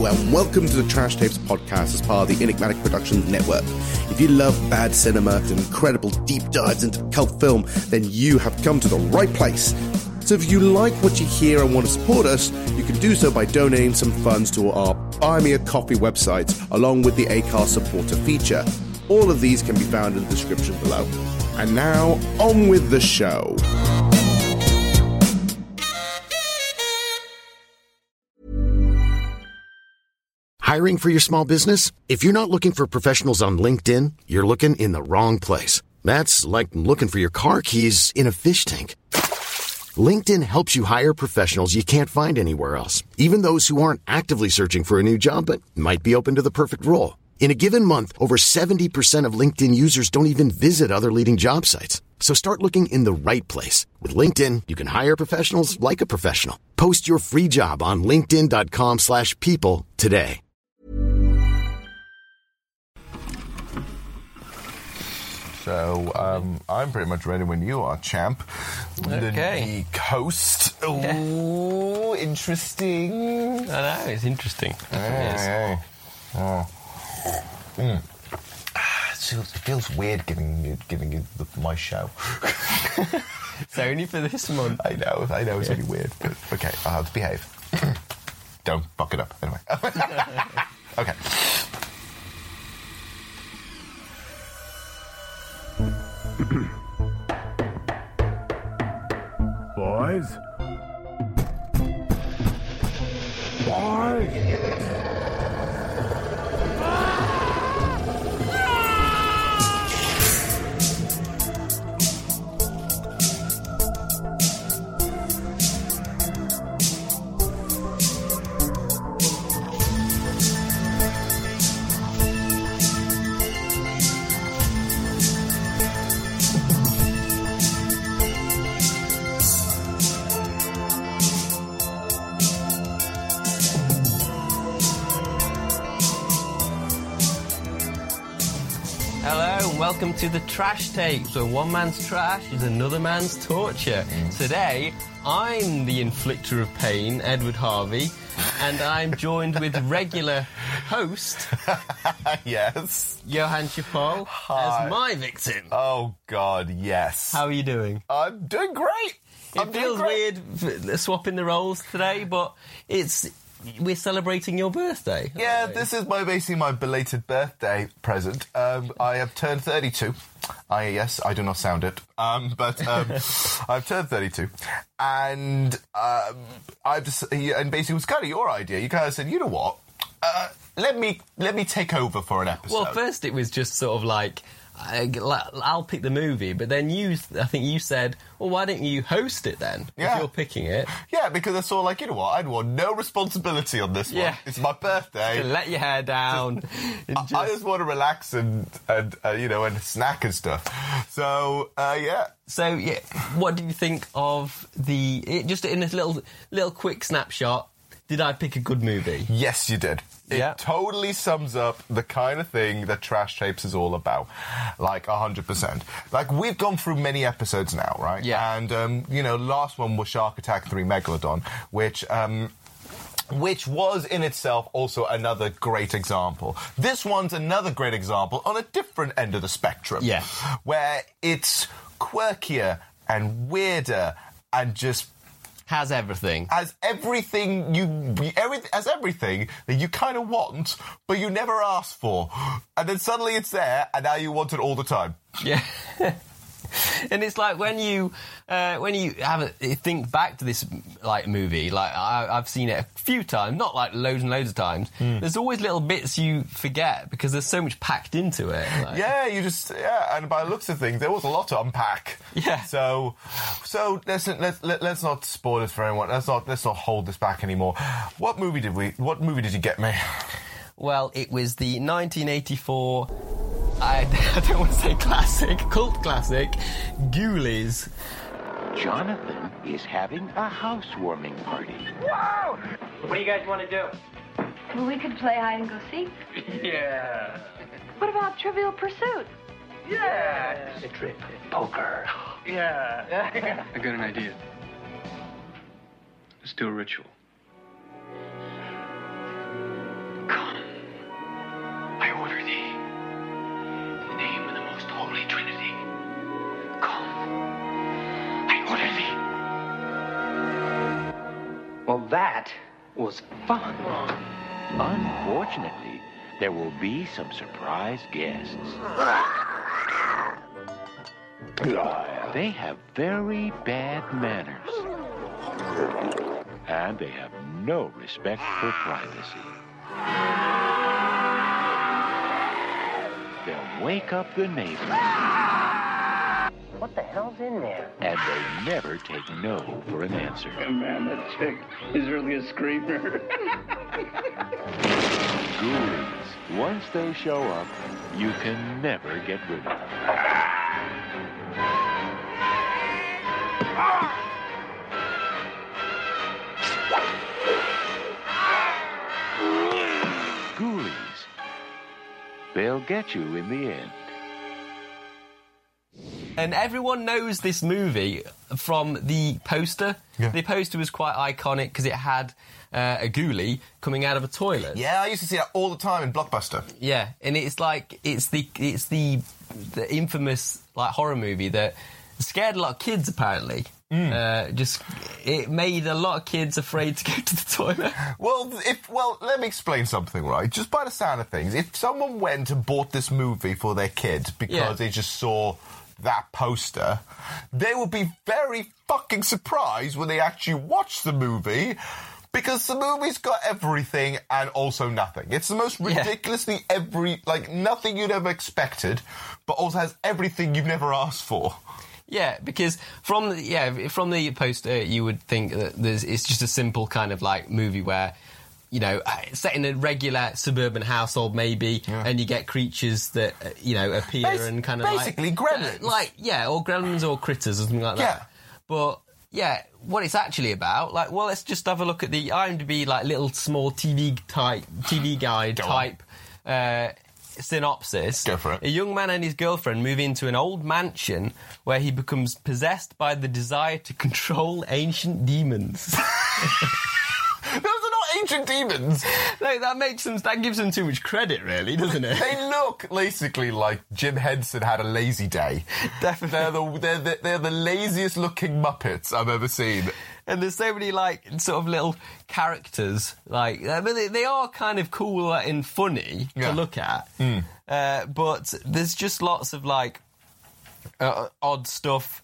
Hello and welcome to the Trash Tapes podcast as part of the Enigmatic Productions Network. If you love bad cinema and incredible deep dives into cult film, then you have come to the right place. So if you like what you hear and want to support us, you can do so by donating some funds to our Buy Me a Coffee website, along with the Acast supporter feature. All of these can be found in the description below. And now, on with the show. Hiring for your small business? If you're not looking for professionals on LinkedIn, you're looking in the wrong place. That's like looking for your car keys in a fish tank. LinkedIn helps you hire professionals you can't find anywhere else, even those who aren't actively searching for a new job but might be open to the perfect role. In a given month, over 70% of LinkedIn users don't even visit other leading job sites. So start looking in the right place. With LinkedIn, you can hire professionals like a professional. Post your free job on linkedin.com/people today. So, I'm pretty much ready when you are, champ. Okay. The coast. Ooh, interesting. I know, it's interesting. Hey. Oh. It feels weird giving you my show. It's only for this month. I know, it's really weird. But okay, I'll have to behave. Don't fuck it up, anyway. Okay. Boys? Boys? Welcome to the Trash Tapes, where one man's trash is another man's torture. Today, I'm the inflictor of pain, Edward Harvey, and I'm joined with regular host... Yes? Johan Chapol as my victim. Oh, God, yes. How are you doing? I'm doing great. It feels weird swapping the roles today, but we're celebrating your birthday. Yeah, this is basically my belated birthday present. I have turned 32. Yes, I do not sound it. But I've turned 32. And and basically it was kind of your idea. You kind of said, you know what? Let me take over for an episode. Well, first it was just sort of like, I'll pick the movie, but then I think you said, well, why don't you host it then, if you're picking it? Yeah, because I saw, like, you know what, I'd want no responsibility on this one. It's my birthday. Let your hair down. I just want to relax and snack and stuff. So, yeah. So, yeah, what did you think of just in a little quick snapshot, did I pick a good movie? Yes, you did. It totally sums up the kind of thing that Trash Tapes is all about. Like, 100%. Like, we've gone through many episodes now, right? Yeah. And, last one was Shark Attack 3 Megalodon, which was in itself also another great example. This one's another great example on a different end of the spectrum. Yeah. Where it's quirkier and weirder and just... Has everything. As everything that you kind of want, but you never asked for. And then suddenly it's there, and now you want it all the time. Yeah. And it's like when you think back to this movie, I've seen it a few times, not like loads and loads of times. There's always little bits you forget because there's so much packed into it. And by the looks of things, there was a lot to unpack. Yeah. So let's not spoil this for anyone. Let's not hold this back anymore. What movie did you get me? Well, it was the 1984. I don't want to say cult classic, Ghoulies. Jonathan is having a housewarming party. Whoa! What do you guys want to do? Well, we could play hide and go seek. Yeah. What about Trivial Pursuit? Yeah. The trip. Poker. Yeah. I got an idea. Let's do a ritual. That was fun. Unfortunately, there will be some surprise guests. They have very bad manners. And they have no respect for privacy. They'll wake up the neighbors. What the hell's in there? And they never take no for an answer. Man, that chick is really a screamer. Ghoulies. Once they show up, you can never get rid of them. Ghoulies. They'll get you in the end. And everyone knows this movie from the poster. Yeah. The poster was quite iconic because it had a ghoulie coming out of a toilet. Yeah, I used to see that all the time in Blockbuster. Yeah, and it's like it's the infamous like horror movie that scared a lot of kids apparently. It made a lot of kids afraid to go to the toilet. Well, let me explain something, right? Just by the sound of things, if someone went and bought this movie for their kids because they just saw that poster, they would be very fucking surprised when they actually watch the movie, because the movie's got everything and also nothing. It's the most ridiculously nothing you'd ever expected, but also has everything you've never asked for. Yeah, because from the poster you would think that it's just a simple kind of like movie where, you know, set in a regular suburban household maybe, and you get creatures that appear and kind of basically gremlins, or gremlins or critters or something like that. But what it's actually about, let's just have a look at the IMDb little small TV guide type synopsis. Go for it. A young man and his girlfriend move into an old mansion where he becomes possessed by the desire to control ancient demons. Those are not ancient demons. No, that gives them too much credit, really, doesn't it? They look basically like Jim Henson had a lazy day. Definitely. They're the laziest looking Muppets I've ever seen. And there's so many sort of little characters they are kind of cool and funny to look at. But there's just lots of odd stuff.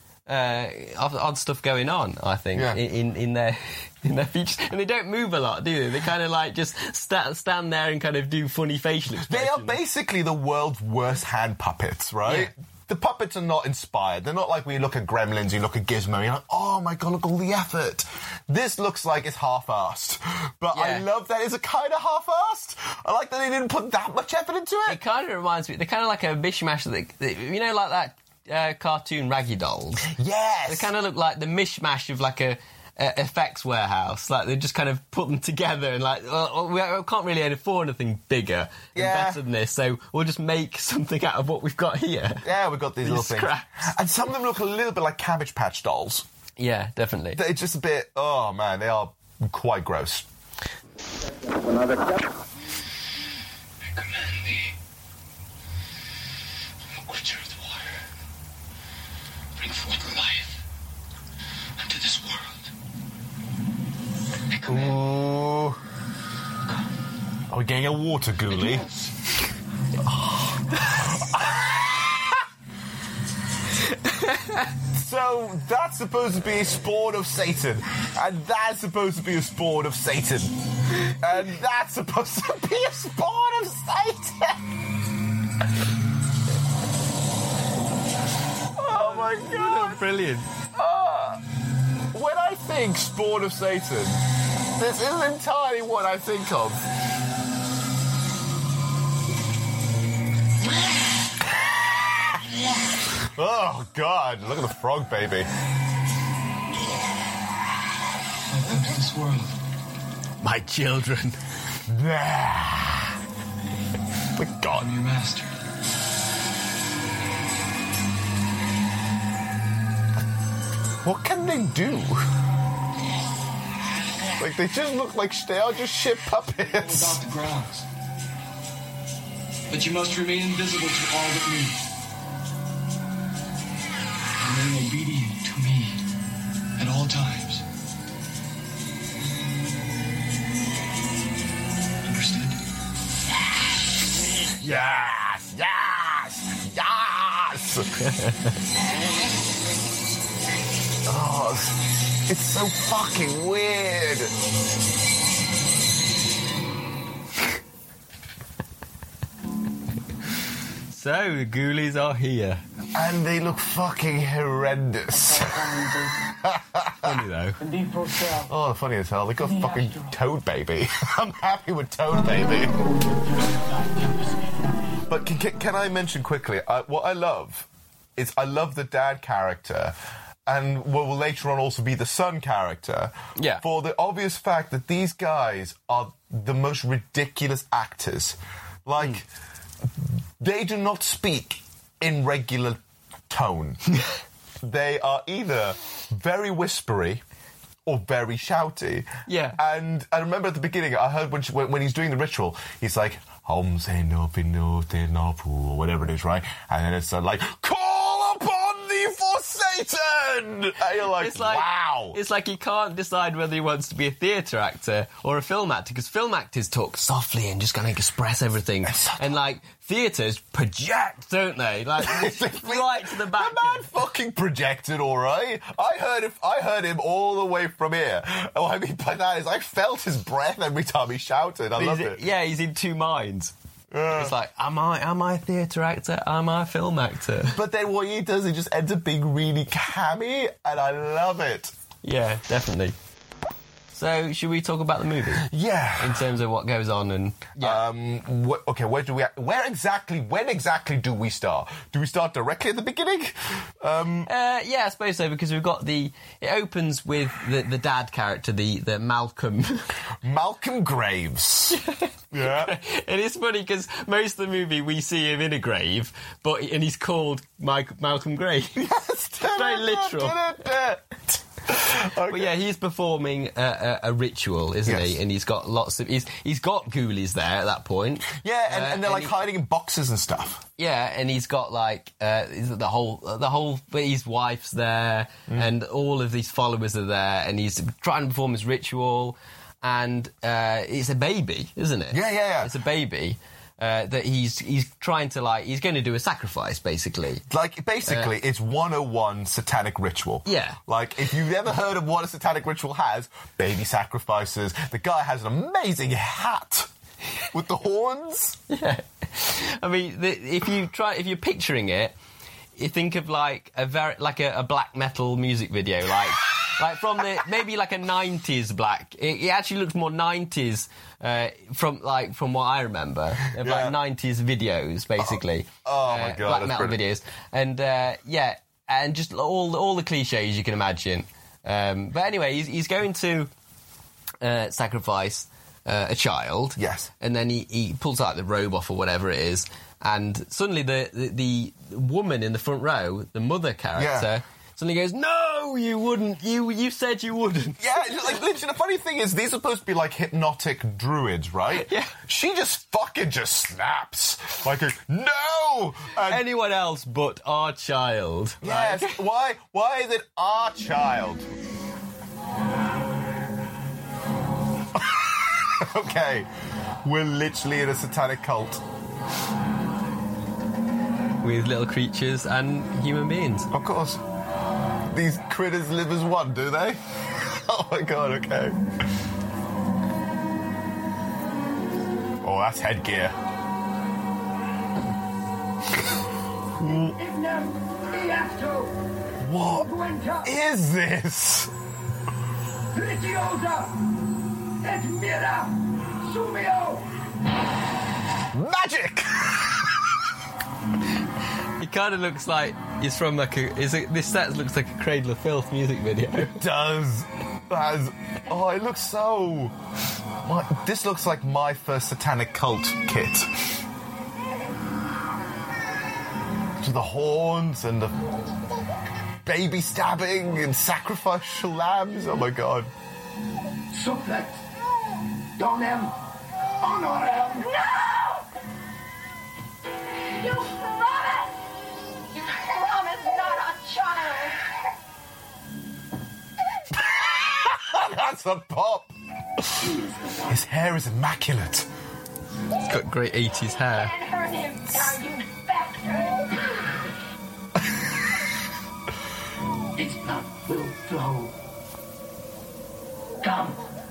Odd stuff going on, I think, in their features, and they don't move a lot, do they? They kind of just stand there and kind of do funny facial expressions. They are basically the world's worst hand puppets, right? Yeah. The puppets are not inspired. They're not like when you look at Gremlins, you look at Gizmo, and you're like, oh my god, look at all the effort. This looks like it's half-assed. But I love that it's a kind of half-assed. I like that they didn't put that much effort into it. It kind of reminds me, they're kind of like a mishmash, like that cartoon Raggy Dolls. Yes! They kind of look like the mishmash of a effects warehouse. They just kind of put them together and we can't really afford anything bigger and better than this, so we'll just make something out of what we've got here. Yeah, we've got these little scraps. Things. And some of them look a little bit like Cabbage Patch Dolls. Yeah, definitely. They're just a bit, oh man, they are quite gross. Another cup. I command thee. I'm a creature of the water. Bring forth life unto this world. Ooh. Are we getting a water ghoulie? So that's supposed to be a spawn of Satan, and that's supposed to be a spawn of Satan, and that's supposed to be a spawn of Satan. Oh my god! Brilliant. When I think spawn of Satan, this isn't entirely what I think of. Oh god, look at the frog baby. Welcome to this world. My children. My god. I'm your master. What can they do? They just look like they are just shit puppets. About the grounds. But you must remain invisible to all but me. Remain obedient to me at all times. Yes! Yes! Yes! Oh, it's so fucking weird. So, the ghoulies are here. And they look fucking horrendous. Funny, though. Oh, they're funny as hell. They got fucking Toad Baby. I'm happy with Toad Baby. But can I mention quickly, what I love is I love the dad character and what will later on also be the son character. Yeah. For the obvious fact that these guys are the most ridiculous actors. Like, they do not speak in regular tone. They are either very whispery or very shouty. Yeah. And I remember at the beginning, I heard when he's doing the ritual, he's like, Om se no pino te no pu, or whatever it is, right? And then it's like, call upon thee for Satan! And you're like, wow. It's like he can't decide whether he wants to be a theatre actor or a film actor, because film actors talk softly and just kind of express everything. And, like, theatres project, don't they? Like, right to the back. The man fucking projected, all right. I heard him all the way from here. What I mean by that is I felt his breath every time he shouted. I loved it. Yeah, he's in two minds. It's like, am I a theatre actor? Am I a film actor? But then what he does, he just ends up being really cammy, and I love it. Yeah, definitely. So, should we talk about the movie? Yeah. In terms of what goes on and... Yeah. When exactly do we start? Do we start directly at the beginning? Yeah, I suppose so, because we've got it opens with the dad character, the Malcolm. Malcolm Graves. Yeah. And it's funny, because most of the movie we see him in a grave, and he's called Malcolm Graves. Yes, very literal. Okay. But yeah, he's performing a ritual, isn't he? And he's got lots of... He's got ghoulies there at that point. Yeah, and they're like hiding in boxes and stuff. Yeah, and he's got like the whole his wife's there, and all of these followers are there, and he's trying to perform his ritual, and it's a baby, isn't it? Yeah. It's a baby. That he's trying to, he's going to do a sacrifice, basically. It's 101 satanic ritual. Yeah. Like, if you've ever heard of what a satanic ritual has, baby sacrifices, the guy has an amazing hat with the horns. Yeah. I mean, if you're picturing it, you think of a black metal music video, like from maybe like a 90s black. It actually looks more 90s from what I remember of like 90s videos, basically. Oh my god, black metal videos, and and just all the cliches you can imagine. But anyway, he's going to sacrifice a child. Yes, and then he pulls out the robe off or whatever it is, and suddenly the woman in the front row, the mother character. Suddenly goes, no, you wouldn't. You said you wouldn't. Yeah, like, literally, the funny thing is, these are supposed to be, like, hypnotic druids, right? Yeah. She just fucking snaps. Like, no! And anyone else but our child. Yes, why is it our child? Okay, we're literally in a satanic cult. With little creatures and human beings. Of course. These critters live as one, do they? Oh my god, okay. Oh, that's headgear. What is this? Magic! He kind of looks like he's from this set looks like a Cradle of Filth music video. It does. It looks so... This looks like my first satanic cult kit. To the horns and the baby stabbing and sacrificial lambs. Oh my god. Supplet. Donem. Honorem. No! You promised! You promised not a child! That's a pop! His hair is immaculate. He's got great 80s hair. Hurt him now, you bastard! His blood will flow. Come.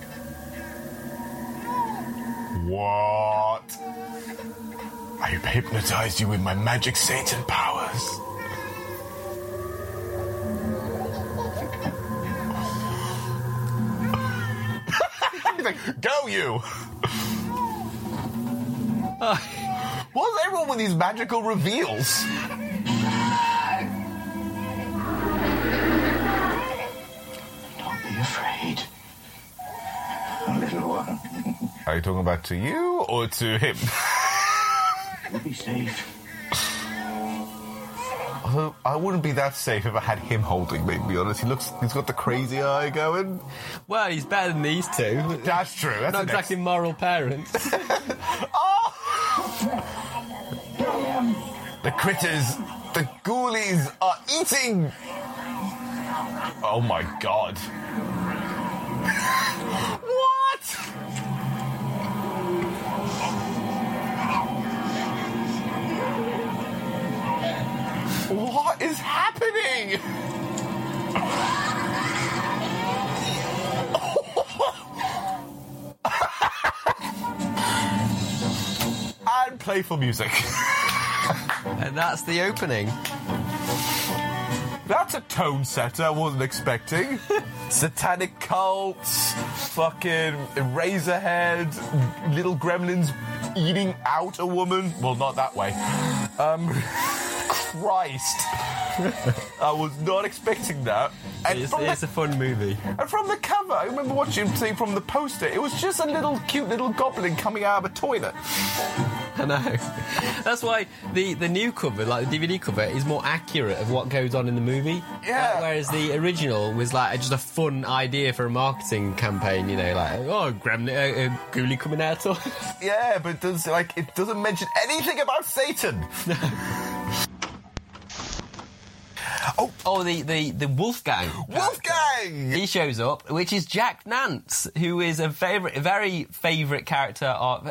What? I've hypnotized you with my magic Satan powers. He's like, go you! What's everyone with these magical reveals? Don't be afraid. Little one. Are you talking about to you or to him? You'll be safe. Although I wouldn't be that safe if I had him holding me, to be honest. He's got the crazy eye going. Well, he's better than these two. That's true. That's Not exactly moral parents. Oh! The critters, the ghoulies are eating. Oh my god. What? What is happening? And playful music. And that's the opening. That's a tone setter I wasn't expecting. Satanic cults, fucking Eraserhead, little gremlins eating out a woman. Well, not that way. Christ. I was not expecting that. And It's a fun movie. And from the cover, I remember watching seeing from the poster, it was just a little cute little goblin coming out of a toilet. I know. That's why the new cover, like the DVD cover, is more accurate of what goes on in the movie. Yeah. Whereas the original was like just a fun idea for a marketing campaign, you know, like, oh, gremlin, ghoulie coming out. Yeah, but it doesn't mention anything about Satan. Oh, the Wolfgang. Wolfgang! He shows up, which is Jack Nance, who is a very favourite actor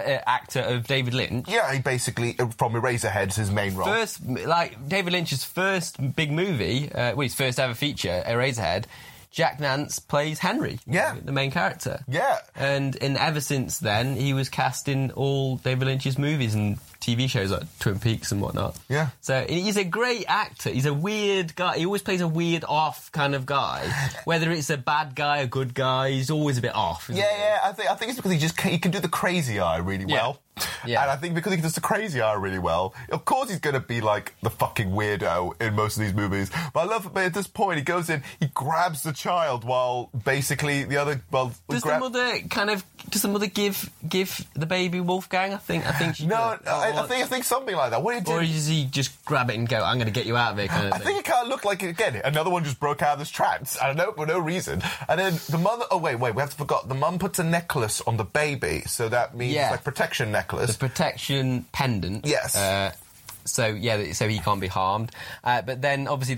of David Lynch. Yeah, he basically, from Eraserhead's his main role. David Lynch's first big movie, his first ever feature, Eraserhead, Jack Nance plays Henry, the main character. Yeah. And ever since then, he was cast in all David Lynch's movies and TV shows like Twin Peaks and whatnot. Yeah. So he's a great actor. He's a weird guy. He always plays a weird off kind of guy. Whether it's a bad guy, a good guy, he's always a bit off. Yeah. I think it's because he can do the crazy eye really well. Yeah. And I think because he does the crazy eye really well, of course he's going to be like the fucking weirdo in most of these movies. But I love it. But at this point, he goes in, he grabs the child while basically the other. Does the mother give the baby Wolfgang? I think she. No, I think something like that. What did he do? Or does he just grab it and go, I'm going to get you out of here kind of thing? I think it kind of looked like, again, another one just broke out of this trance. I don't know, for no reason. And then the mother... Oh, wait, we have to forget. The mum puts a necklace on the baby, so that means, like, protection necklace. The protection pendant. Yes. So he can't be harmed. But then, obviously,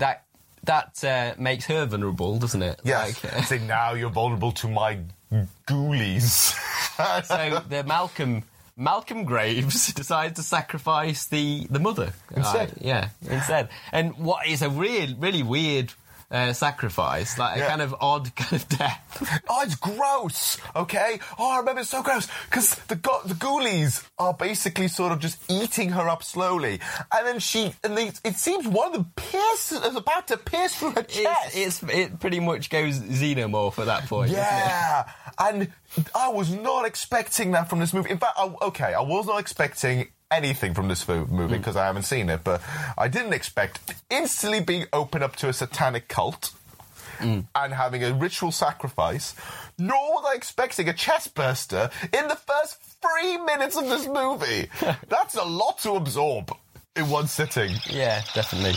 that makes her vulnerable, doesn't it? Yes. Say, now you're vulnerable to my ghoulies. So the Malcolm Graves decides to sacrifice the mother. Instead. Instead. And what is a really weird sacrifice, like a kind of odd kind of death. Oh, it's gross, okay? Oh, I remember it's so gross, because the ghoulies are basically sort of just eating her up slowly, and then it seems one of them is about to pierce through her chest. It pretty much goes xenomorph at that point. Yeah, and I was not expecting that from this movie. In fact, I was not expecting anything from this movie because I haven't seen it, but I didn't expect instantly being opened up to a satanic cult and having a ritual sacrifice, nor was I expecting a chest burster in the first 3 minutes of this movie. That's a lot to absorb in one sitting. Yeah, definitely.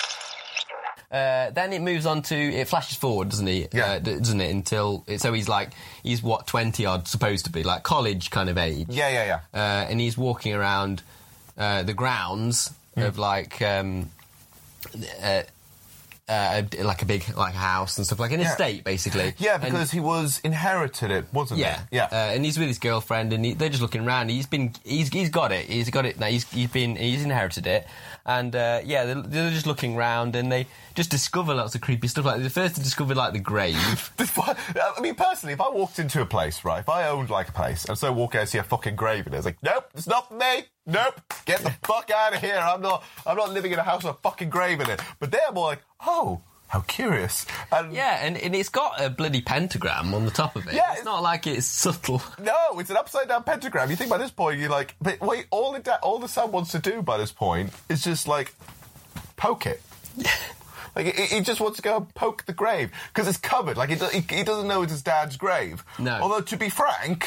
Then it moves on to, it flashes forward, doesn't it? Yeah. Doesn't it? So he's what, 20 odd supposed to be, like college kind of age. Yeah. And he's walking around the grounds of like, like a big house and stuff, like an estate, basically. Yeah, because he was inherited it, wasn't he? Yeah. And he's with his girlfriend, and they're just looking around. He's got it. He's got it now. He's inherited it, and they're just looking around, and they just discover lots of creepy stuff. Like they're first to discover like the grave. I mean, personally, if I walked into a place, right, if I owned like a place, and so I walk out and see a fucking grave in it, it's like, nope, it's not for me. Nope, get the fuck out of here. I'm not living in a house with a fucking grave in it. But they're more like, oh, how curious. And it's got a bloody pentagram on the top of it. Yeah, it's not like it's subtle. No, it's an upside down pentagram. You think by this point, you're like, but wait, all the son wants to do by this point is just like poke it. Like he just wants to go and poke the grave because it's covered. Like he doesn't know it's his dad's grave. No. Although to be frank,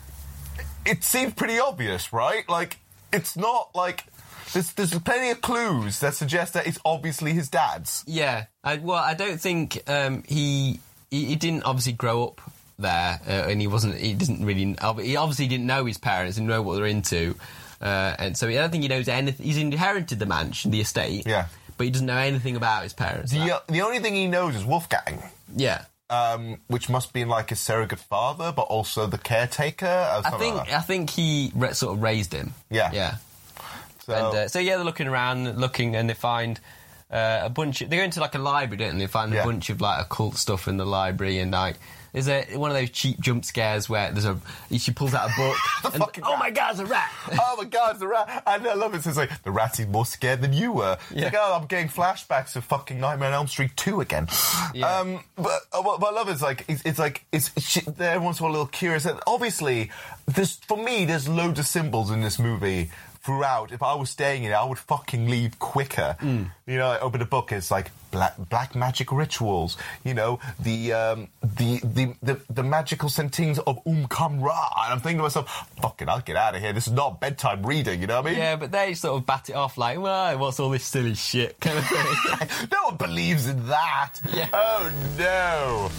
it seems pretty obvious, right? Like it's not like there's plenty of clues that suggest that it's obviously his dad's. Yeah. I don't think he didn't obviously grow up there, and he obviously didn't know his parents, didn't know what they're into, and so I don't think he knows anything. He's inherited the mansion, the estate. Yeah. But he doesn't know anything about his parents. The only thing he knows is Wolfgang. Yeah. Which must be like his surrogate father, but also the caretaker. I think he sort of raised him. Yeah. Yeah. So they're looking around, and they find a bunch. They go into like a library, don't they? They find a bunch of like occult stuff in the library, and like there's one of those cheap jump scares where she pulls out a book. And, oh my God, it's a rat! Oh my God, it's a rat! And I love it. It's like the rat is more scared than you were. It's like, oh, I'm getting flashbacks of fucking Nightmare on Elm Street 2 again. Yeah. But what I love is everyone's a little curious. And obviously, for me, there's loads of symbols in this movie. Throughout, if I was staying in it, I would fucking leave quicker. You know, I open a book, it's like black magic rituals. You know, the magical sentings of Kamra. And I'm thinking to myself, fucking, I'll get out of here. This is not bedtime reading. You know what I mean? Yeah, but they sort of bat it off like, well, what's all this silly shit kind of thing. No one believes in that. Yeah. Oh no.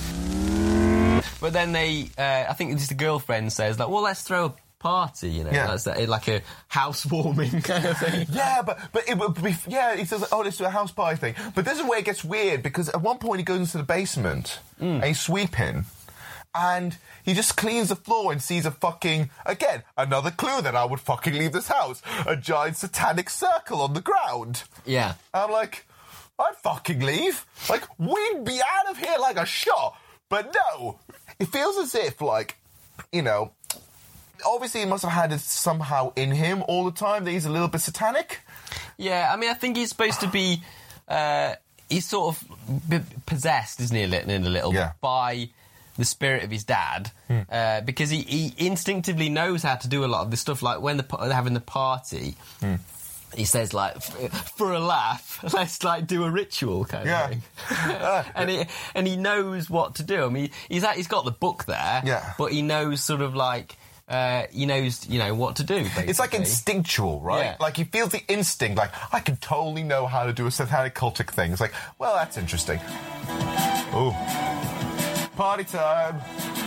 But then I think just the girlfriend says like, well, let's throw a party, you know, that's like a housewarming kind of thing. Yeah, but it would be, he says, oh, let's do a house party thing. But this is where it gets weird, because at one point he goes into the basement and he's sweeping, and he just cleans the floor and sees again, another clue that I would fucking leave this house, a giant satanic circle on the ground. Yeah. And I'm like, I'd fucking leave. Like, we'd be out of here like a shot. But no, it feels as if, like, you know, obviously he must have had it somehow in him all the time that he's a little bit satanic. Yeah, I mean, I think he's supposed to be... he's sort of possessed, isn't he, in a little, by the spirit of his dad, because he instinctively knows how to do a lot of this stuff, like when they're having the party... He says, like, for a laugh, let's, like, do a ritual kind of thing. And he knows what to do. I mean, he's got the book there, but he knows sort of, like... he knows, you know, what to do, basically. It's like instinctual, right? Yeah. Like, he feels the instinct, like, I can totally know how to do a satanic cultic thing. It's like, well, that's interesting. Ooh. Party time.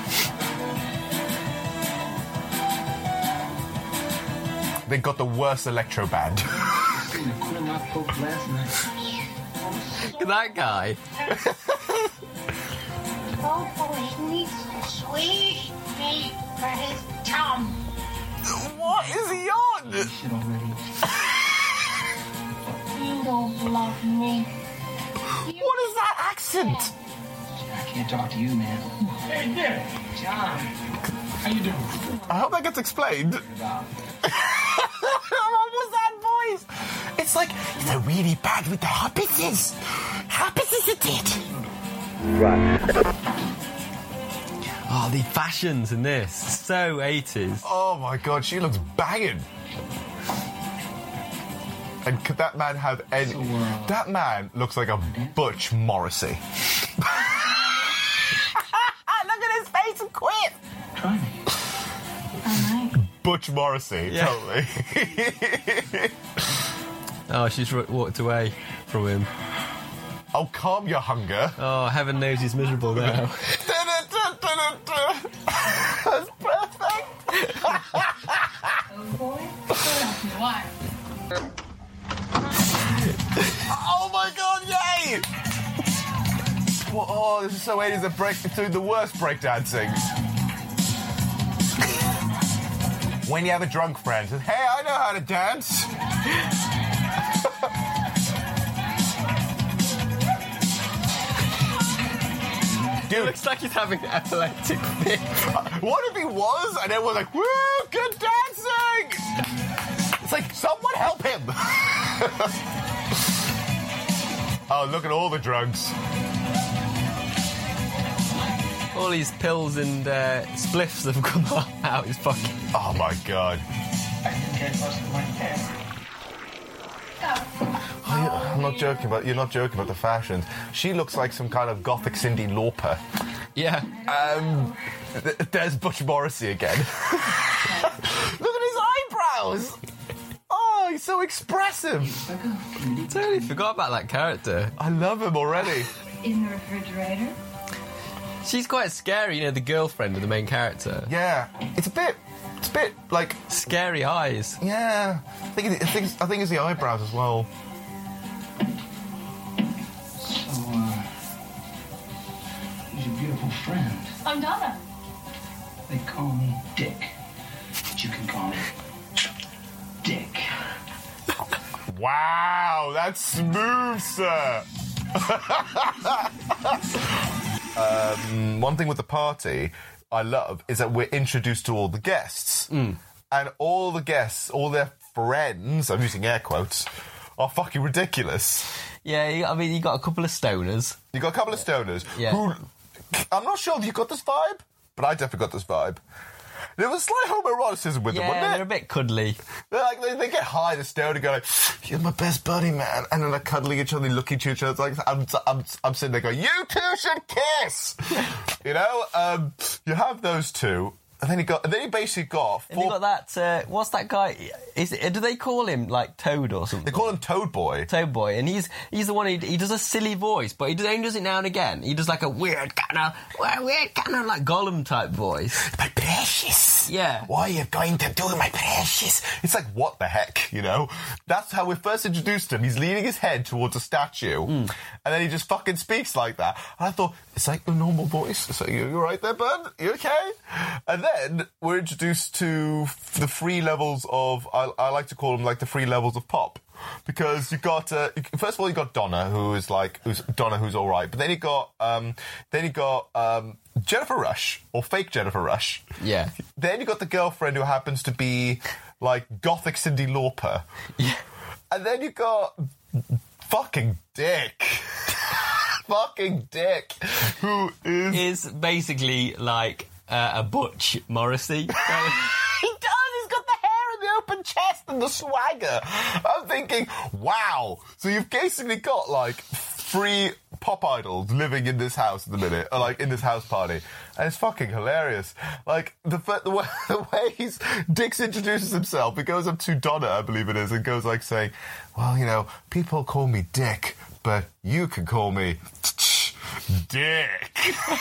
They got the worst electro band. Look at that guy. Sweet meat for his tongue. What is he on? You don't love me. What is that accent? I can't talk to you, man. Hey, Nick. John. How you doing? I hope that gets explained. What was that voice? It's like, they're really bad with the hobbitses. Hobbitses it did. Right. Oh, the fashions in this. So 80s. Oh my God, she looks banging. And could that man have any... That man looks like a Butch Morrissey. Look at his face and quit. Try me. Butch Morrissey, totally. Oh, she's walked away from him. Oh, calm your hunger. Oh, heaven knows he's miserable now. That's perfect. Oh my God, yay! Oh, this is so 80s. They're doing the worst breakdancing. When you have a drunk friend, says, hey, I know how to dance. Dude, it looks like he's having an epileptic fit. What if he was? And everyone's like, woo, good dancing! It's like, someone help him! Oh, look at all the drugs. All these pills and spliffs have come out his pocket. Oh my god. I think I lost my hair. I'm not joking about. You're not joking about the fashions. She looks like some kind of gothic Cyndi Lauper. Yeah. There's Butch Morrissey again. Look at his eyebrows. Oh, he's so expressive. Totally forgot about that character. I love him already. In the refrigerator. She's quite scary, you know, the girlfriend of the main character. Yeah, it's a bit like scary eyes. Yeah, I think it's the eyebrows as well. So, who's your beautiful friend? I'm Donna. They call me Dick. But you can call me Dick. Wow, that's smooth, sir. One thing with the party I love is that we're introduced to all the guests. And all the guests, all their friends, I'm using air quotes, are fucking ridiculous. Yeah, I mean, you got a couple of stoners. You got a couple of stoners Yeah. who... I'm not sure if you got this vibe, but I definitely got this vibe. There was slight homoeroticism with them, wasn't Yeah, it? they're a bit cuddly. They're like, they get high, the stoner, and go like, you're my best buddy, man. And then they're cuddling each other, looking to each other. It's like, I'm sitting there going, you two should kiss! You know? You have those two. And then he basically got... And you got that, what's that guy? Do they call him, like, Toad or something? They call him Toad Boy. Toad Boy. And he's the one, he does a silly voice, but he only does it now and again. He does, like, a weird kind of, like, Gollum-type voice. My precious. Yeah. What are you going to do, my precious? It's like, what the heck, you know? That's how we first introduced him. He's leaning his head towards a statue, and then he just fucking speaks like that. And I thought, it's like a normal voice. It's like, you right there, bud? You okay? And then we're introduced to the three levels of, I like to call them like the three levels of pop. Because you got, first of all, you got Donna, who's all right. But then you got Jennifer Rush, or fake Jennifer Rush. Yeah. Then you got the girlfriend who happens to be like gothic Cyndi Lauper. Yeah. And then you got fucking Dick. Fucking Dick, who is basically like a Butch Morrissey. He does. He's got the hair and the open chest and the swagger. I'm thinking, wow. So you've basically got like three pop idols living in this house at the minute, or like in this house party, and it's fucking hilarious. Like the way Dix introduces himself, he goes up to Donna, I believe it is, and goes like saying, "Well, you know, people call me Dick, but you can call me Dick."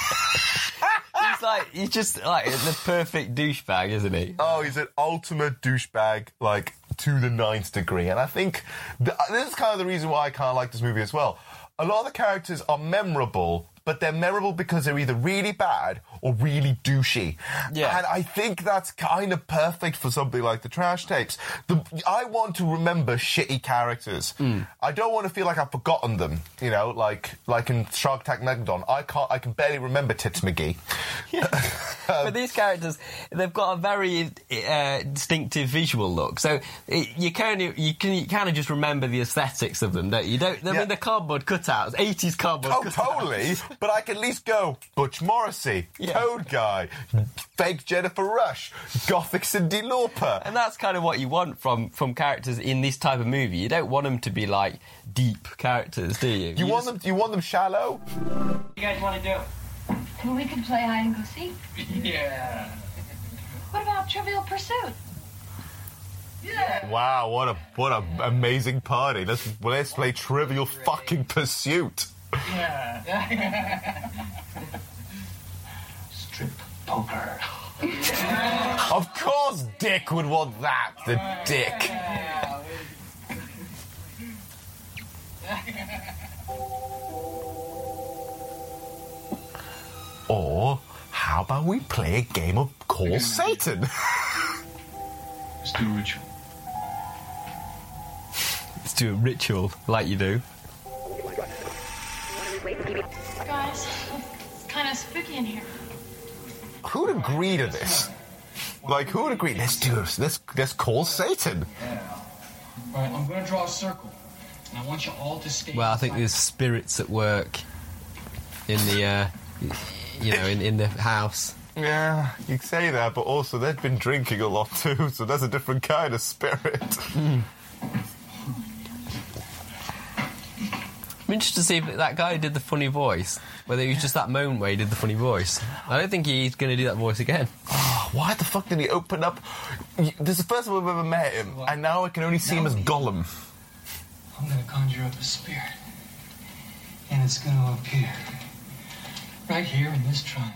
He's just like the perfect douchebag, isn't he? Oh, he's an ultimate douchebag, like to the 9th degree. And I think this is kind of the reason why I kind of like this movie as well. A lot of the characters are memorable, but they're memorable because they're either really bad or really douchey. Yeah. And I think that's kind of perfect for something like the Trash Tapes. I want to remember shitty characters. I don't want to feel like I've forgotten them, you know, like in Shark Tank Megalodon. I can barely remember Tits McGee. Yeah. But these characters, they've got a very distinctive visual look. So you kind of just remember the aesthetics of them, don't you? I mean, the cardboard cutouts, 80s cardboard cutouts. Oh, totally. But I can at least go Butch Morrissey, Toad Guy, fake Jennifer Rush, gothic Cyndi Lauper. And that's kind of what you want from characters in this type of movie. You don't want them to be like deep characters, do you? You want them shallow? What do you guys want to do? Well, we could play hide and go seek. Yeah. What about Trivial Pursuit? Yeah. Wow, what a amazing party. Let's play Trivial fucking Pursuit. Yeah. Strip poker. Of course Dick would want that. The Dick. how about we play a game of Call Satan? Let's do a ritual. Let's do a ritual, like you do. Guys, it's kind of spooky in here. Who'd agree to this? Like, who would agree? Let's do this. Let's call Satan. All right, I'm going to draw a circle, and I want you all to stay. Well, I think there's spirits at work in the, in the house. Yeah, you say that, but also they've been drinking a lot too, so that's a different kind of spirit. I'm interested to see if that guy who did the funny voice, whether it was just that moment where he did the funny voice. I don't think he's going to do that voice again. Why the fuck did he open up? This is the first time I've ever met him, and now I can only see him as Gollum. I'm going to conjure up a spirit, and it's going to appear right here in this triangle.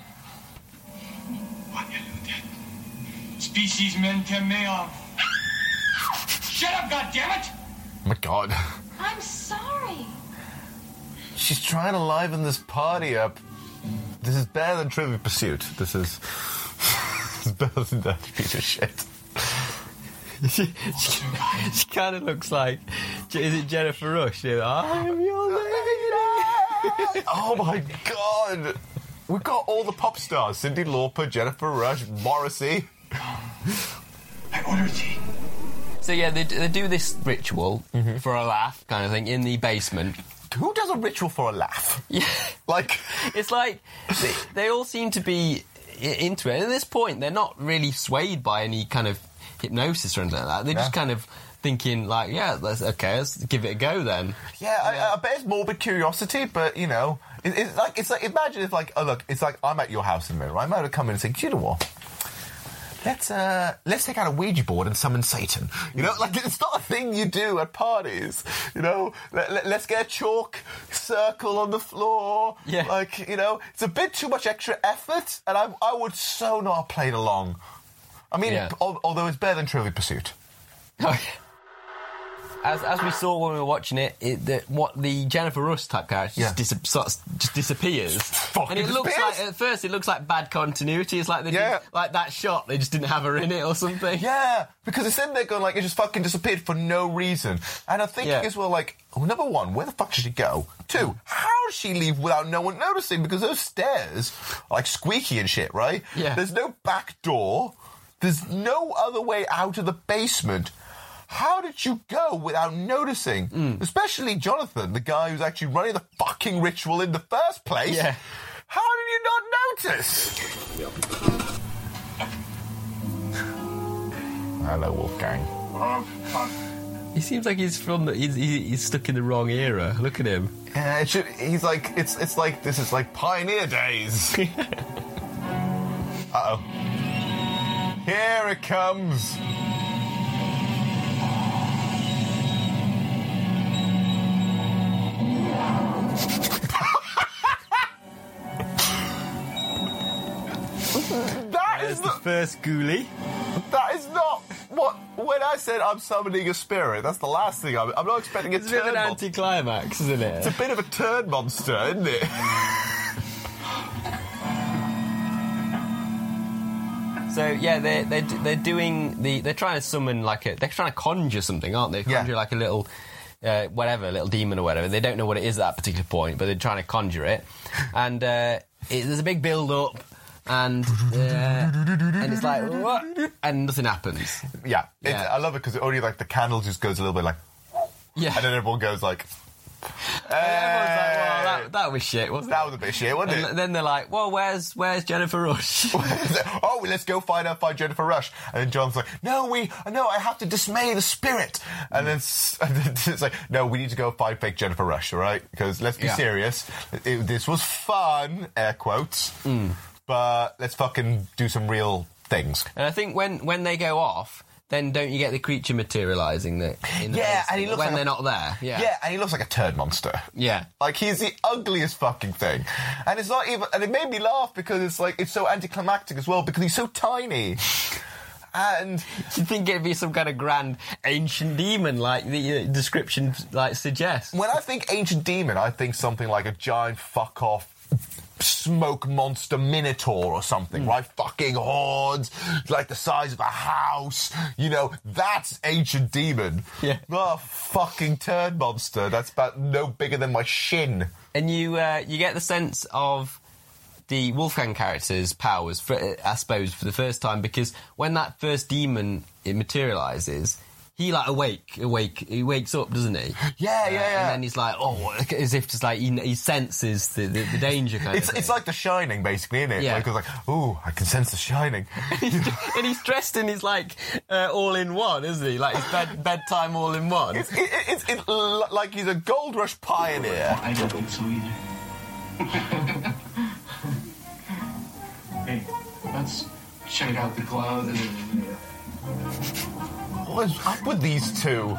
Species mentem meo. Shut up, goddammit! Oh my God. I'm sorry. She's trying to liven this party up. This is better than Trivial Pursuit. This is better than that piece of shit. She kind of looks like, is it Jennifer Rush? I'm your lady. Oh my God. We've got all the pop stars. Cyndi Lauper, Jennifer Rush, Morrissey. I order tea. So yeah, they do this ritual for a laugh kind of thing in the basement. Who does a ritual for a laugh? Yeah. Like... It's like, they all seem to be into it. And at this point, they're not really swayed by any kind of hypnosis or anything like that. They're just kind of thinking, like, yeah, let's give it a go then. Yeah, I bet it's morbid curiosity, but, you know, it's like imagine if, like, oh, look, it's like I'm at your house in a minute, right? I might have come in and say, you know what? Let's take out a Ouija board and summon Satan. You know, like, it's not a thing you do at parties. You know, let's get a chalk circle on the floor. Yeah. Like, you know, it's a bit too much extra effort, and I would so not have played along. I mean, although it's better than Trivial Pursuit. As we saw when we were watching it, the Jennifer Rush type character just disappears. And it looks like, at first, it looks like bad continuity. It's like like that shot, they just didn't have her in it or something. Yeah, because it's in there going like, it just fucking disappeared for no reason. And I'm thinking as well, like, number one, where the fuck did she go? Two, how did she leave without no one noticing? Because those stairs are like squeaky and shit, right? Yeah. There's no back door. There's no other way out of the basement. How did you go without noticing? Especially Jonathan, the guy who's actually running the fucking ritual in the first place. Yeah. How did you not notice? Hello, Wolfgang. He seems like he's he's stuck in the wrong era. Look at him. Yeah, he's like, it's like, this is like pioneer days. Uh-oh. Here it comes. There's the first ghoulie. That is not what... When I said I'm summoning a spirit, that's the last thing I'm not expecting a turd. It's a bit of an anticlimax, isn't it? It's a bit of a turd monster, isn't it? So yeah, they're doing they're trying to summon they're trying to conjure something, aren't they? Conjure like a little little demon or whatever. They don't know what it is at that particular point, but they're trying to conjure it. And there's a big build up, and it's like what? And nothing happens. Yeah. I love it because only like the candle just goes a little bit like, and then everyone goes like. Everyone's like, well, that was shit, wasn't it? That was a bit shit, wasn't it? And then they're like, well, where's Jennifer Rush? Oh, let's go find Jennifer Rush. And then John's like, no, I have to dismay the spirit. And then it's like, no, we need to go find fake Jennifer Rush, all right? Because let's be serious. This was fun, air quotes, but let's fucking do some real things. And I think when they go off, then don't you get the creature materialising in the and he looks when like they're not there? Yeah, and he looks like a turd monster. Yeah. Like, he's the ugliest fucking thing. And it's not even... And it made me laugh because it's like, it's so anticlimactic as well, because he's so tiny. And... You'd think it'd be some kind of grand ancient demon, like the description suggests. When I think ancient demon, I think something like a giant fuck-off smoke monster minotaur or something, right? Fucking horns, like the size of a house. You know, that's ancient demon. Yeah. Oh, fucking turd monster. That's about no bigger than my shin. And you get the sense of the Wolfgang character's powers, I suppose, for the first time, because when that first demon it materialises, he he wakes up, doesn't he? Yeah. And then he's like, as if just like he senses the danger kind of thing. It's like The Shining, basically, isn't it? Yeah. Like, it's like, ooh, I can sense The Shining. And he's dressed in his like all-in-one, isn't he? Like his bedtime all-in-one. It's like he's a Gold Rush pioneer. I don't think so either. Hey, let's check out the clouds. What is up with these two?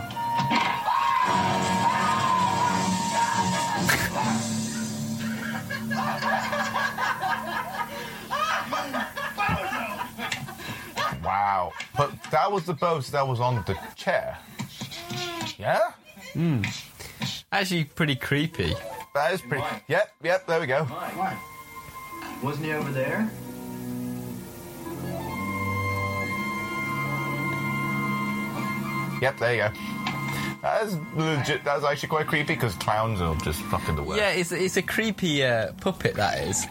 Wow. But that was the boat that was on the chair. Yeah? Actually pretty creepy. That is pretty... Yep, there we go. Why? Wasn't he over there? Yep, there you go. That is legit. That's actually quite creepy because clowns are just fucking the worst. Yeah, it's a creepy puppet, that is.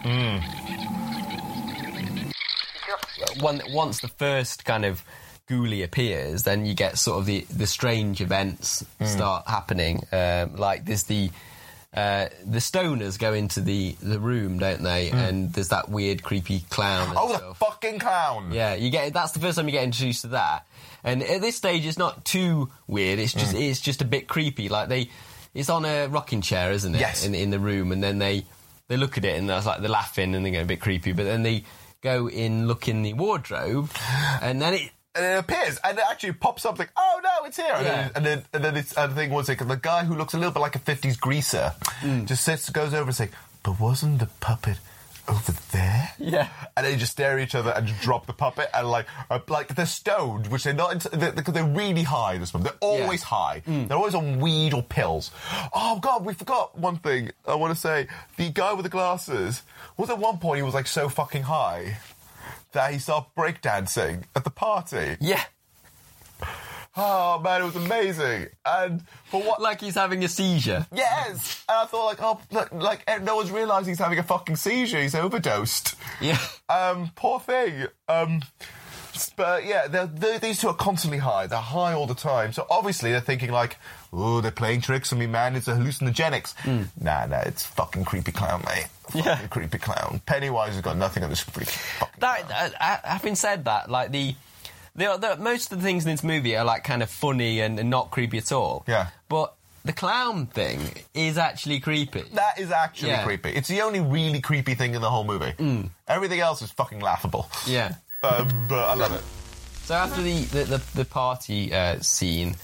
Once the first kind of ghoulie appears, then you get sort of the strange events start happening. Like there's the stoners go into the room, don't they? And there's that weird, creepy clown. And the stuff. fucking clown! Yeah, that's the first time you get introduced to that. And at this stage, it's not too weird. It's just a bit creepy. Like it's on a rocking chair, isn't it? Yes. In the room, and then they look at it, and that's like they're laughing, and they get a bit creepy. But then they go in, look in the wardrobe, and then it appears, and it actually pops up like, oh no, it's here. Yeah. And then it's, and the thing was like the guy who looks a little bit like a 50s greaser just goes over and say, but wasn't the puppet over there? Yeah. And they just stare at each other and just drop the puppet, and like they're stoned, which they're not, because they're really high this one. They're always high. They're always on weed or pills. Oh God, we forgot one thing I want to say. The guy with the glasses was at one point, he was like so fucking high that he started breakdancing at the party. Yeah. Oh man, it was amazing. And for what? Like he's having a seizure. Yes. And I thought like no one's realising he's having a fucking seizure. He's overdosed. Yeah. Poor thing. But yeah, these two are constantly high. They're high all the time. So obviously they're thinking like, oh, they're playing tricks on me, man. It's a hallucinogenics. Nah, it's fucking creepy clown, mate. Fucking creepy clown. Pennywise has got nothing on this freaky fucking clown. Having said that, like the most of the things in this movie are like kind of funny and not creepy at all. Yeah. But the clown thing is actually creepy. That is actually creepy. It's the only really creepy thing in the whole movie. Everything else is fucking laughable. Yeah. But I love it. So after the party scene,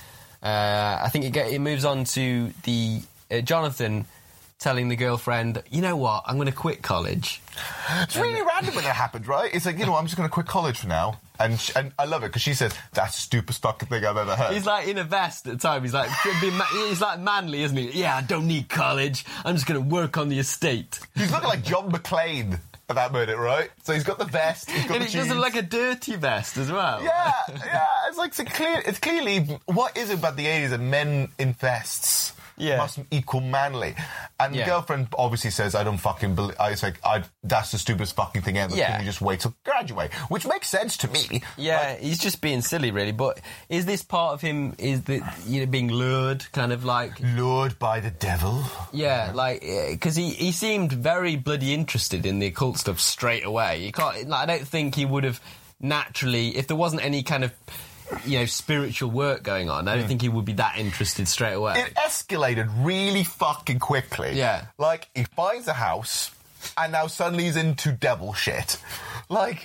I think it moves on to the Jonathan telling the girlfriend, you know what, I'm going to quit college. It's really random when that happened, right? It's like, I'm just going to quit college for now. And I love it because she says, that's the stupidest fucking thing I've ever heard. He's like in a vest at the time. He's like, he's like manly, isn't he? Yeah, I don't need college. I'm just going to work on the estate. He's looking like John McClane at that minute, right? So he's got the vest, he's got and the it does look like a dirty vest as well. Yeah. It's like, it's clearly, what is it about the 80s that men in vests must equal manly? And the girlfriend obviously says, I don't fucking believe... It's like, that's the stupidest fucking thing ever. Can you just wait till graduate? Which makes sense to me. Yeah, he's just being silly, really. But is this part of him, being lured, kind of like... Lured by the devil? Yeah, like, because he seemed very bloody interested in the occult stuff straight away. You can't... Like, I don't think he would have naturally... If there wasn't any kind of... spiritual work going on, I don't think he would be that interested straight away. It escalated really fucking quickly. Yeah. Like, he finds a house, and now suddenly he's into devil shit. Like,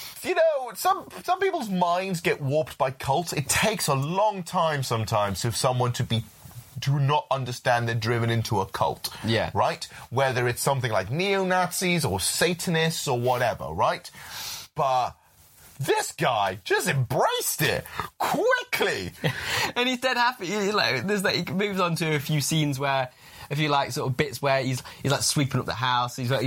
some people's minds get warped by cults. It takes a long time sometimes for someone to not understand they're driven into a cult. Yeah. Right? Whether it's something like neo-Nazis or Satanists or whatever, right? But... this guy just embraced it quick Exactly. And he's dead happy. He moves on to a few scenes where, a few like sort of bits where he's like sweeping up the house. He's like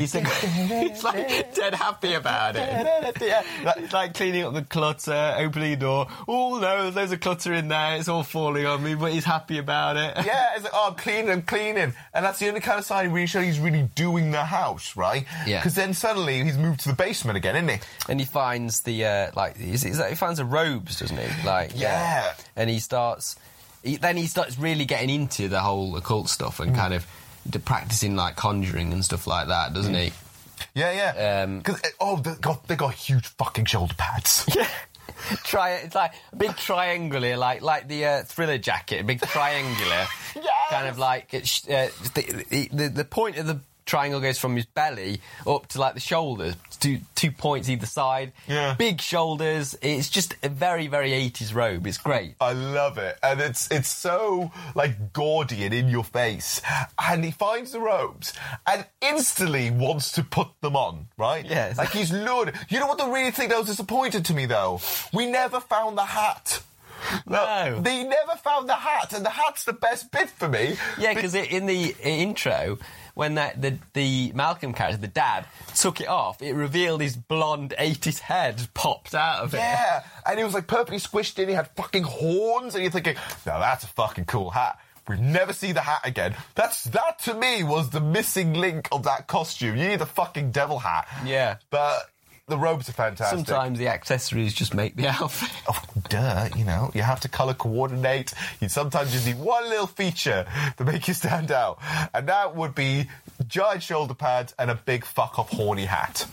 dead happy about it. He's like cleaning up the clutter, opening the door. Oh no, there's loads of clutter in there. It's all falling on me, but he's happy about it. Yeah, it's like, oh, I'm cleaning. And that's the only kind of sign really show he's really doing the house, right? Yeah. Because then suddenly he's moved to the basement again, isn't he? And he finds the he finds the robes, doesn't he? Like Yeah. And he starts really getting into the whole occult stuff and kind of practicing like conjuring and stuff like that, doesn't he? Yeah. Because they got huge fucking shoulder pads. Yeah. It's like a big triangular, like the Thriller jacket, a big triangular. Yes! Kind of like the point of the triangle goes from his belly up to like the shoulders, two points either side. Yeah. Big shoulders. It's just a very, very 80s robe. It's great. I love it. And it's so, like, gaudy and in your face. And he finds the robes and instantly wants to put them on, right? Yes. Like, he's lured. You know what the really thing that was disappointed to me, though? We never found the hat. No. They never found the hat, and the hat's the best bit for me. Yeah, because in the intro, when the Malcolm character, the dad, took it off, it revealed his blonde 80s head popped out of it. Yeah, and he was like perfectly squished in, he had fucking horns, and you're thinking, now that's a fucking cool hat. We never see the hat again. That to me was the missing link of that costume. You need the fucking devil hat. Yeah. But the robes are fantastic. Sometimes the accessories just make the outfit. Oh, duh, you have to colour coordinate. You sometimes just need one little feature to make you stand out. And that would be giant shoulder pads and a big fuck-off horny hat.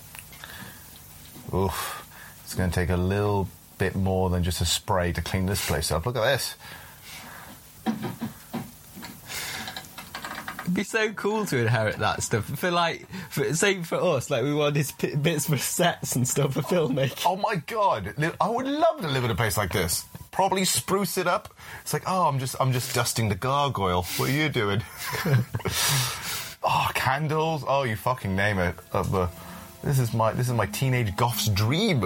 Oof. It's going to take a little bit more than just a spray to clean this place up. Look at this. It'd be so cool to inherit that stuff. For us, like we wanted bits for sets and stuff for filmmaking. Oh my god, I would love to live in a place like this. Probably spruce it up. It's like, oh, I'm just dusting the gargoyle. What are you doing? Oh, candles. Oh, you fucking name it. This is my teenage goth's dream.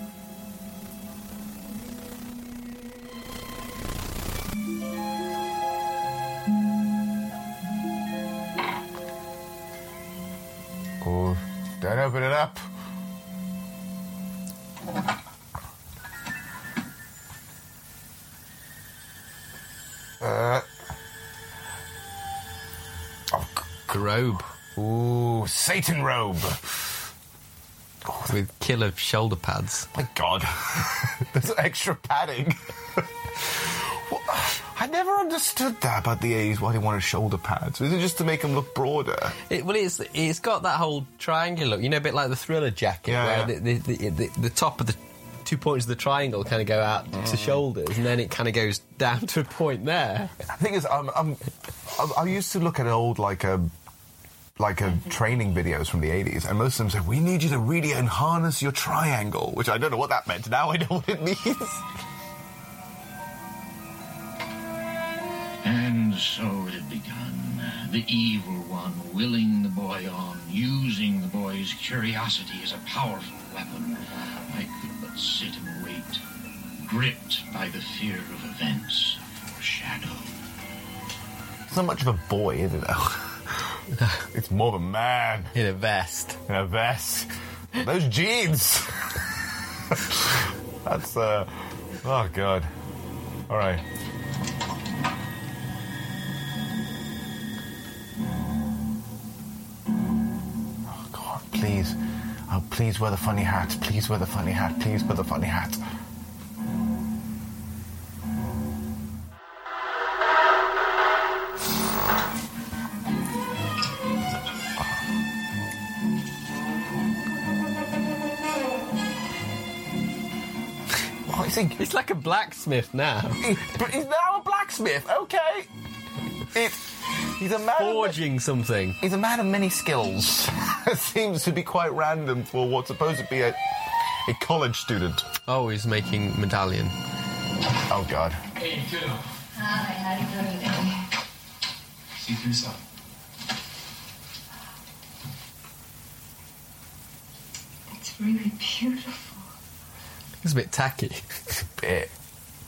Oh, don't open it up. The robe. Ooh, Satan robe. With killer shoulder pads. My God. There's extra padding. Well, I never understood that about the 80s, why they wanted shoulder pads. Was it just to make them look broader? It's got that whole triangular look, a bit like the Thriller jacket, where the top of the 2 points of the triangle kind of go out to shoulders, and then it kind of goes down to a point there. The thing is, I used to look at old, training videos from the 80s, and most of them said, we need you to really harness your triangle, which I don't know what that meant. Now I know what it means. And so it had begun. The evil one willing the boy on, using the boy's curiosity as a powerful weapon. I could but sit and wait, gripped by the fear of events foreshadowed. It's not much of a boy, is it, though? It's more of a man. In a vest. Those jeans. That's, oh, God. All right. Oh, God, please. Oh, please wear the funny hat. Please wear the funny hat. Please wear the funny hat. It's like a blacksmith now. But he's now a blacksmith, okay. He's a man forging something. He's a man of many skills. It seems to be quite random for what's supposed to be a college student. Oh, he's making medallion. Oh, God. Hey, kiddo. Hi, how you doing, baby? See for yourself. It's really beautiful. It's a bit tacky. Bit.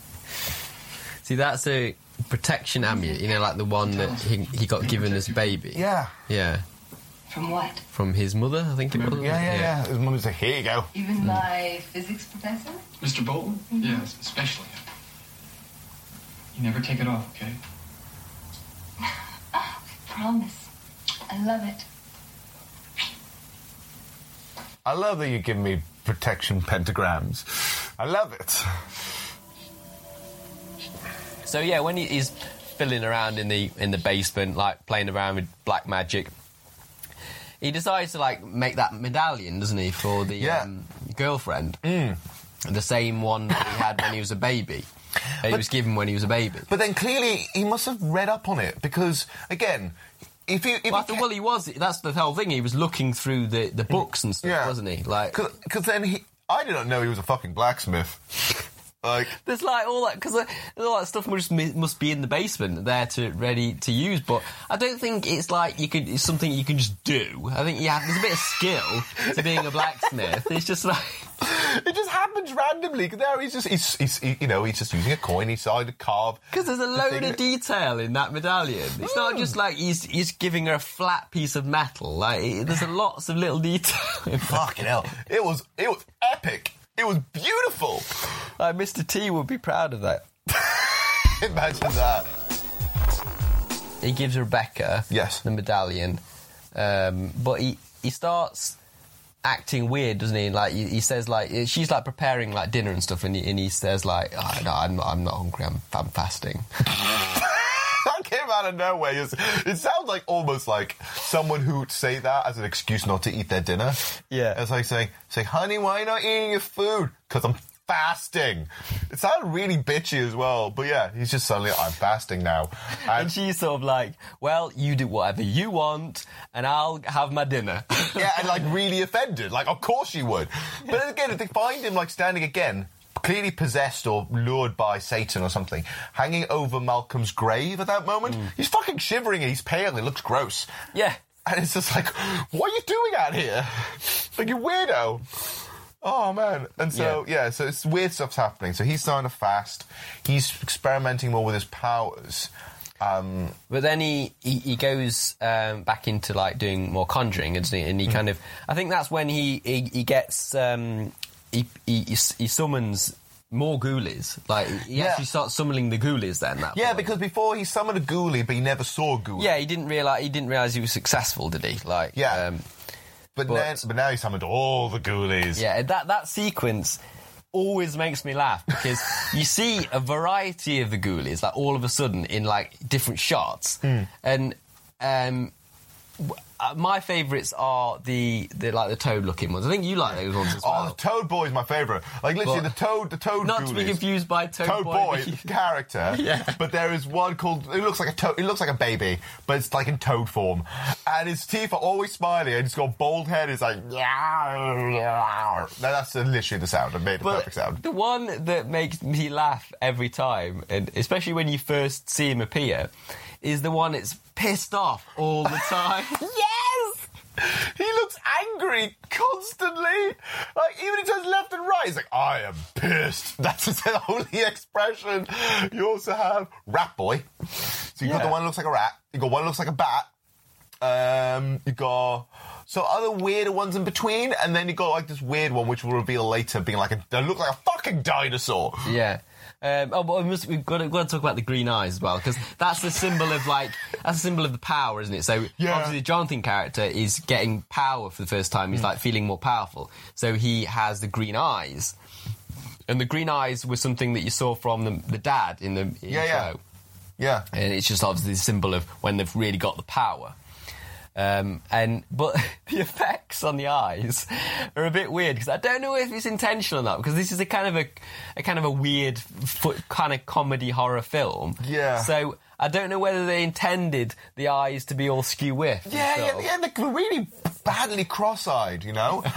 See, that's a protection amulet, you know, like the one that he got given as a baby. Yeah. Yeah. From what? From his mother, I think it was. Yeah. His mum was like, here you go. Even my physics professor? Mr. Bolton? Yes, especially. You never take it off, okay? Promise. I love it. I love that you're giving me protection pentagrams. I love it. So yeah, when he's fiddling around in the basement, like playing around with black magic, he decides to like make that medallion, doesn't he, for the girlfriend, the same one that he had when he was a baby. He was given when he was a baby. But then clearly he must have read up on it because, again, if he was. That's the whole thing. He was looking through the books and stuff, wasn't he? Like, because then I didn't know he was a fucking blacksmith. Like, there's like all that because all that stuff must be in the basement there ready to use. But I don't think it's like it's something you can just do. I think there's a bit of skill to being a blacksmith. It's just like it just happens randomly. There he's just using a coin. He decided to carve because there's a load of detail in that medallion. It's not just like he's giving her a flat piece of metal. Like there's lots of little detail. Fucking hell! It was epic. It was beautiful. Like Mr. T would be proud of that. Imagine that. He gives Rebecca the medallion, but he starts acting weird, doesn't he? Like he says, like she's like preparing like dinner and stuff, and he says like, oh, no, I'm not hungry. I'm fasting. That came out of nowhere. It sounds like almost like someone who would say that as an excuse not to eat their dinner. Yeah. It's like saying, honey, why are you not eating your food? Because I'm fasting. It sounded really bitchy as well. But yeah, he's just suddenly, I'm fasting now. And she's sort of like, well, you do whatever you want and I'll have my dinner. Yeah, and like really offended. Like, of course you would. But then again, if they find him like standing again, clearly possessed or lured by Satan or something, hanging over Malcolm's grave at that moment. He's fucking shivering and he's pale. He looks gross. Yeah. And it's just like, what are you doing out here? Like, you weirdo. Oh, man. And so, so it's weird stuff's happening. So he's starting to fast. He's experimenting more with his powers. But then he goes back into, like, doing more conjuring, isn't he? And he kind of... I think that's when he gets... He summons more ghoulies. Like, he actually starts summoning the ghoulies then. Yeah, because before he summoned a ghoulie, but he never saw a ghoulie. Yeah, he didn't realise he was successful, did he? Like, but now he summoned all the ghoulies. Yeah, that sequence always makes me laugh because you see a variety of the ghoulies, like all of a sudden in like different shots, and my favourites are the toad-looking ones. I think you like those ones as well. Oh, the Toad Boy is my favourite. Like literally, the Toad. Not to be confused by Toad Boy character. Yeah. But there is one called. It looks like a toad. It looks like a baby, but it's like in toad form, and his teeth are always smiling, and he's got a bald head. It's like yeah. That's literally the sound. I made the perfect sound. The one that makes me laugh every time, and especially when you first see him appear, is the one that's pissed off all the time. Yes! He looks angry constantly. Like, even if he turns left and right, he's like, I am pissed. That's his only expression. You also have Rat Boy. So you've got the one that looks like a rat. You've got one that looks like a bat. You've got some other weirder ones in between. And then you've got, like, this weird one, which we'll reveal later, being like, they look like a fucking dinosaur. Yeah. But we've got to talk about the green eyes as well, because that's the symbol of the power, isn't it? So obviously the Jonathan character is getting power for the first time. He's like feeling more powerful. So he has the green eyes, and the green eyes was something that you saw from the dad in the show. Yeah, and it's just obviously the symbol of when they've really got the power. But the effects on the eyes are a bit weird because I don't know if it's intentional or not, because this is a kind of a weird kind of comedy horror film. Yeah. So I don't know whether they intended the eyes to be all skew-whiffed. Yeah, they're really badly cross-eyed, you know?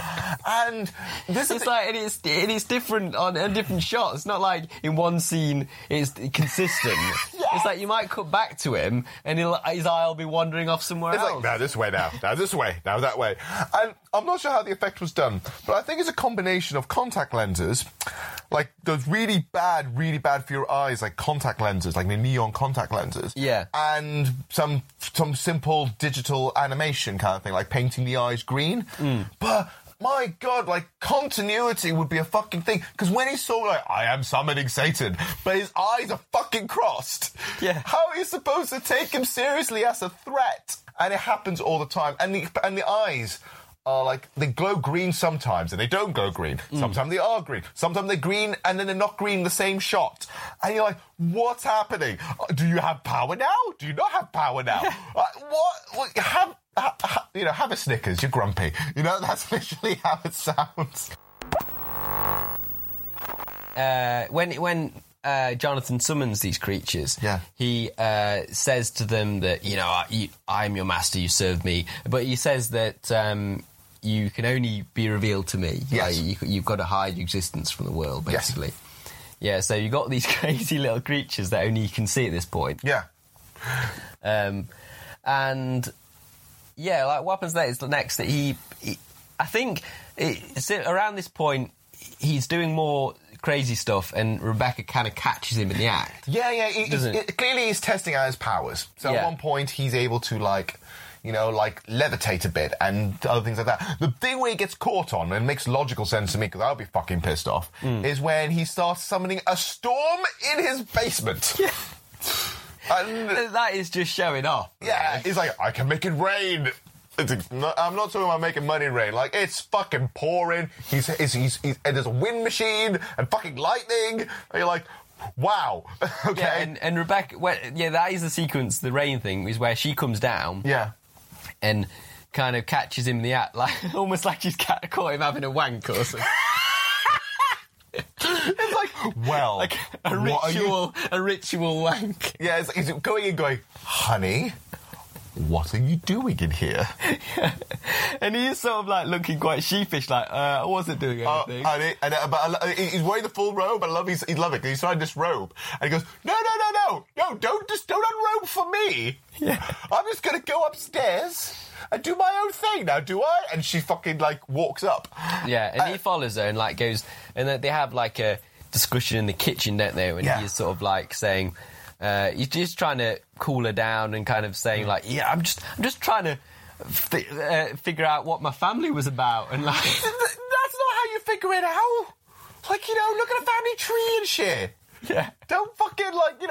And this It's like it's different on different shots. It's not like in one scene it's consistent. It's like you might cut back to him and his eye will be wandering off somewhere else. Like, now this way, now this way, now that way. And I'm not sure how the effect was done, but I think it's a combination of contact lenses, like those really bad for your eyes, like contact lenses, like the neon contact lenses. Yeah. And some simple digital animation kind of thing, like painting the eyes green. But my God, like, continuity would be a fucking thing. Because when he saw, like, I am summoning Satan, but his eyes are fucking crossed. Yeah. How are you supposed to take him seriously as a threat? And it happens all the time. And the eyes are like, they glow green sometimes, and they don't glow green. Sometimes they are green. Sometimes they're green, and then they're not green in the same shot. And you're like, what's happening? Do you have power now? Do you not have power now? What? Have a Snickers, you're grumpy. That's literally how it sounds. When Jonathan summons these creatures, he says to them that, I am your master, you serve me. But he says that you can only be revealed to me. Yes. You've got to hide your existence from the world, basically. Yes. Yeah, so you've got these crazy little creatures that only you can see at this point. Yeah. And... yeah, like what happens next that he I think around this point he's doing more crazy stuff and Rebecca kind of catches him in the act. Yeah, clearly he's testing out his powers. So at one point he's able to levitate a bit and other things like that. The thing where he gets caught on, and it makes logical sense to me because I'll be fucking pissed off, is when he starts summoning a storm in his basement. Yeah. And that is just showing off. Yeah, he's like, I can make it rain. I'm not talking about making money rain. Like, it's fucking pouring. He's and there's a wind machine and fucking lightning. And you're like, wow. Okay. Yeah, and Rebecca, that is the sequence. The rain thing is where she comes down. Yeah. And kind of catches him in the act, like almost like she's caught him having a wank or something. It's like, well, like a ritual wank. Yeah, he's going in going, honey, what are you doing in here? Yeah. And he is sort of like looking quite sheepish, like, I wasn't doing anything. Honey, but he's wearing the full robe. I love it. He's loving it. He's trying to disrobe. And he goes, no, don't unrobe for me. Yeah. I'm just going to go upstairs and do my own thing now, do I? And she fucking, walks up. Yeah, and he follows her and, goes... And then they have, a discussion in the kitchen, don't they? When he's sort of, saying... he's just trying to cool her down and kind of saying, I'm just trying to figure out what my family was about. And, That's not how you figure it out. Look at a family tree and shit. Yeah. Don't fucking,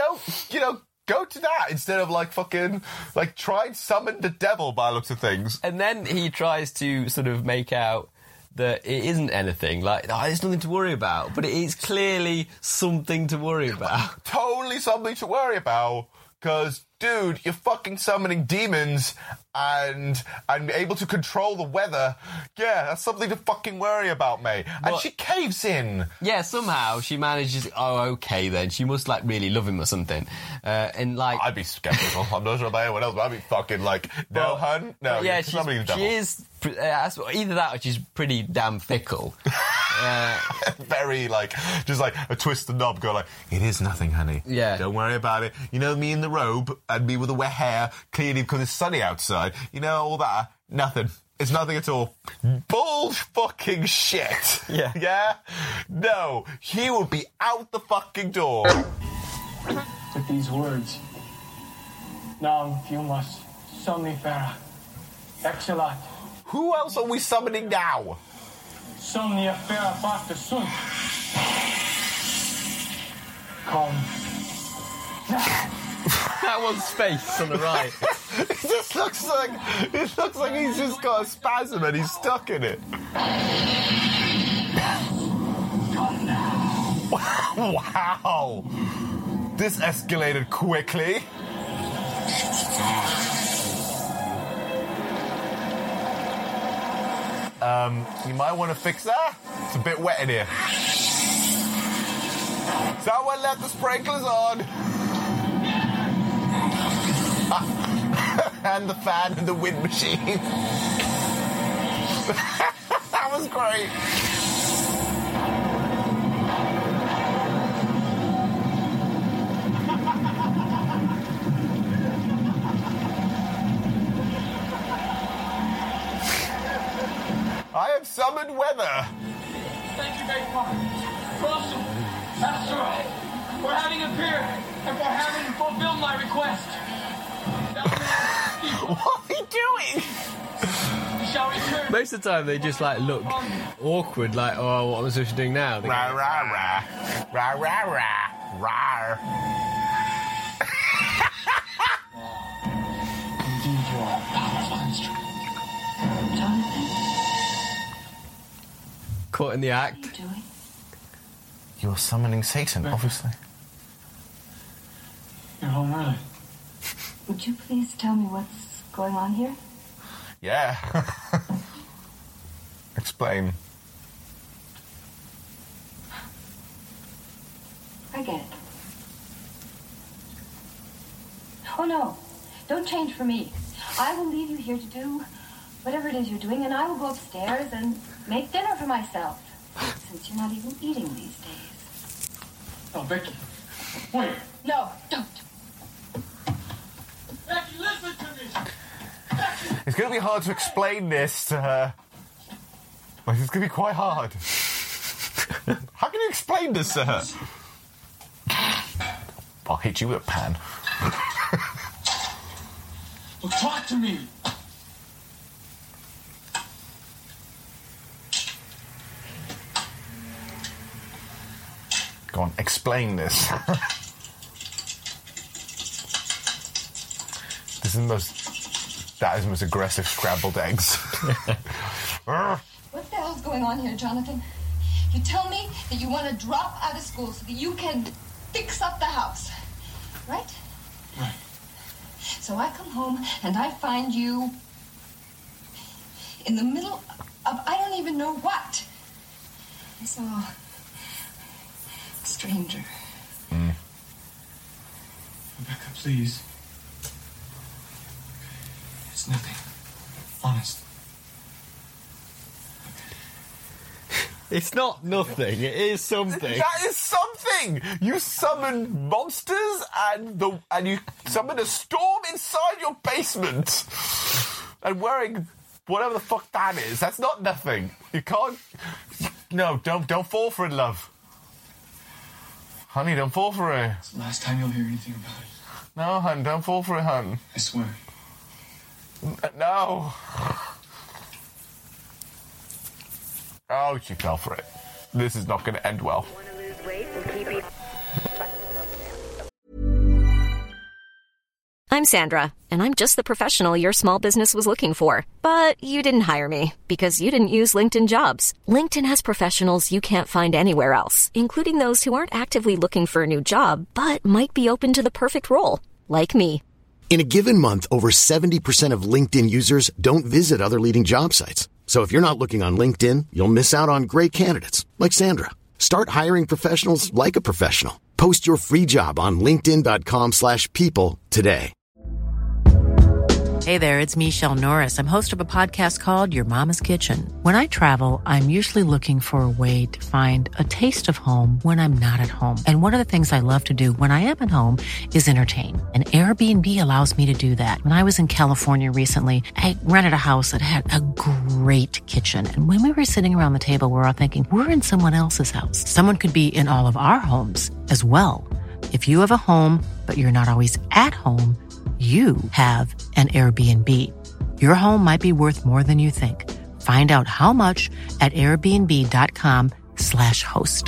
go to that instead of try and summon the devil by the looks of things. And then he tries to sort of make out that it isn't anything. There's nothing to worry about. But it is clearly something to worry about. Totally something to worry about. Because, dude, you're fucking summoning demons and able to control the weather. Yeah, that's something to fucking worry about, mate. And she caves in. Yeah, somehow she manages... Oh, okay, then. She must, really love him or something. I'd be skeptical. I'm not sure about anyone else, but I'd be fucking no, hun? No, yeah, she is... either that or she's pretty damn fickle. Very, just a twist the knob, go it is nothing, honey. Yeah. Don't worry about it. Me in the robe and me with the wet hair, clearly because it's sunny outside. All that. Nothing. It's nothing at all. Bull fucking shit. Yeah. Yeah? No. He will be out the fucking door. With these words, Nam Fumas Somnifera Excelat. Who else are we summoning now? Somnifera Basta Sunt. Come. That one's face on the right. It looks like he's just got a spasm and he's stuck in it. Wow. This escalated quickly. You might want to fix that. It's a bit wet in here. Someone left the sprinklers on. And the fan and the wind machine. That was great. I have summoned weather. Thank you very much. Awesome. That's right. We're having a beer, and we're having fulfilled my request. What are you doing? Shall we turn? Most of the time they just like look awkward, like, oh, what am I supposed to do now? They Rah, rah, rah. Rah, rah, rah. Rah. Indeed, you are a powerful instrument. Jonathan, Caught in the what are act. you doing? You're summoning Satan, obviously. You're home early. Would you please tell me what's going on here? Yeah. Explain. I get it. Oh, no. Don't change for me. I will leave you here to do whatever it is you're doing, and I will go upstairs and make dinner for myself, since you're not even eating these days. Oh, Becky. Wait. No, don't. Becky, listen to me. It's going to be hard to explain this to her. Like, it's going to be quite hard. How can you explain this to her? I'll hit you with a pan. Well, talk to me. Go on, explain this. This is that is the most aggressive scrambled eggs. What the hell's going on here, Jonathan? You tell me that you want to drop out of school so that you can fix up the house, right? Right. So I come home and I find you in the middle of I don't even know what. I saw a stranger. Rebecca, please. It's nothing. Honest. It's not nothing, it is something. That is something! You summon monsters and you summon a storm inside your basement. And wearing whatever the fuck that is. That's not nothing. You can't... No, don't fall for it, love. Honey, don't fall for it. It's the last time you'll hear anything about it. No, hun, don't fall for it, hun. I swear. No. Oh, she fell for it. This is not going to end well. I'm Sandra, and I'm just the professional your small business was looking for. But you didn't hire me because you didn't use LinkedIn Jobs. LinkedIn has professionals you can't find anywhere else, including those who aren't actively looking for a new job, but might be open to the perfect role, like me. In a given month, over 70% of LinkedIn users don't visit other leading job sites. So if you're not looking on LinkedIn, you'll miss out on great candidates like Sandra. Start hiring professionals like a professional. Post your free job on linkedin.com/people today. Hey there, it's Michelle Norris. I'm host of a podcast called Your Mama's Kitchen. When I travel, I'm usually looking for a way to find a taste of home when I'm not at home. And one of the things I love to do when I am at home is entertain. And Airbnb allows me to do that. When I was in California recently, I rented a house that had a great kitchen. And when we were sitting around the table, we were all thinking, we're in someone else's house. Someone could be in all of our homes as well. If you have a home, but you're not always at home, you have an Airbnb. Your home might be worth more than you think. Find out how much at airbnb.com/host.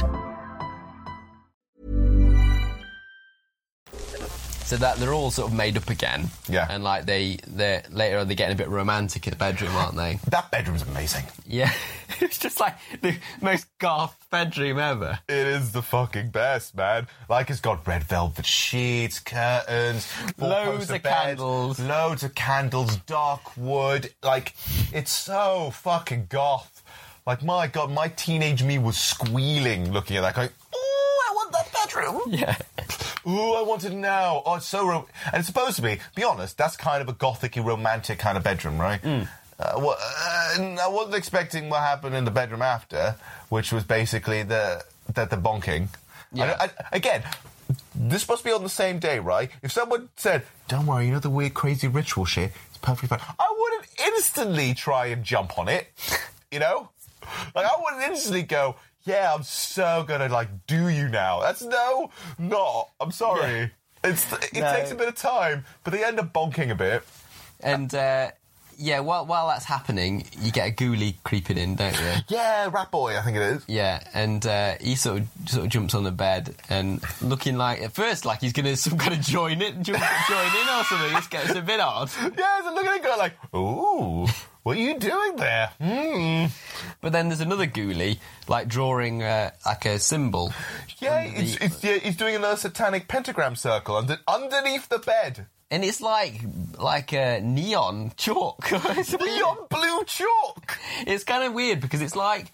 So that they're all sort of made up again. Yeah. And like they're later on they're getting a bit romantic in the bedroom, aren't they? That bedroom's amazing. Yeah. It's just like the most goth bedroom ever. It is the fucking best, man. Like, it's got red velvet sheets, curtains, Loads of candles. Loads of candles, dark wood. Like, it's so fucking goth. Like, my God, my teenage me was squealing looking at that, going, ooh, I want that bedroom. Yeah. Ooh, I want it now. Oh, it's so... and it's supposed to be honest, that's kind of a gothic-y, romantic kind of bedroom, right? I wasn't expecting what happened in the bedroom after, which was basically the bonking. Yeah. Again, this is supposed to be on the same day, right? If someone said, don't worry, you know the weird, crazy ritual shit, it's perfectly fine, I wouldn't instantly try and jump on it, you know? Like, I wouldn't instantly go, yeah, I'm so gonna, like, do you now. That's not. I'm sorry. Yeah. It takes a bit of time, but they end up bonking a bit. And, while that's happening, you get a ghoulie creeping in, don't you? Yeah, Rat Boy, I think it is. Yeah, and he sort of jumps on the bed and looking like, at first, like he's going to some kind of join in or something. It's a bit odd. Yeah, so look at it go like, ooh, what are you doing there? But then there's another ghoulie, like drawing like a symbol. Yeah, he's doing another satanic pentagram circle underneath the bed. And it's like a neon chalk. Neon blue chalk! It's kind of weird because it's like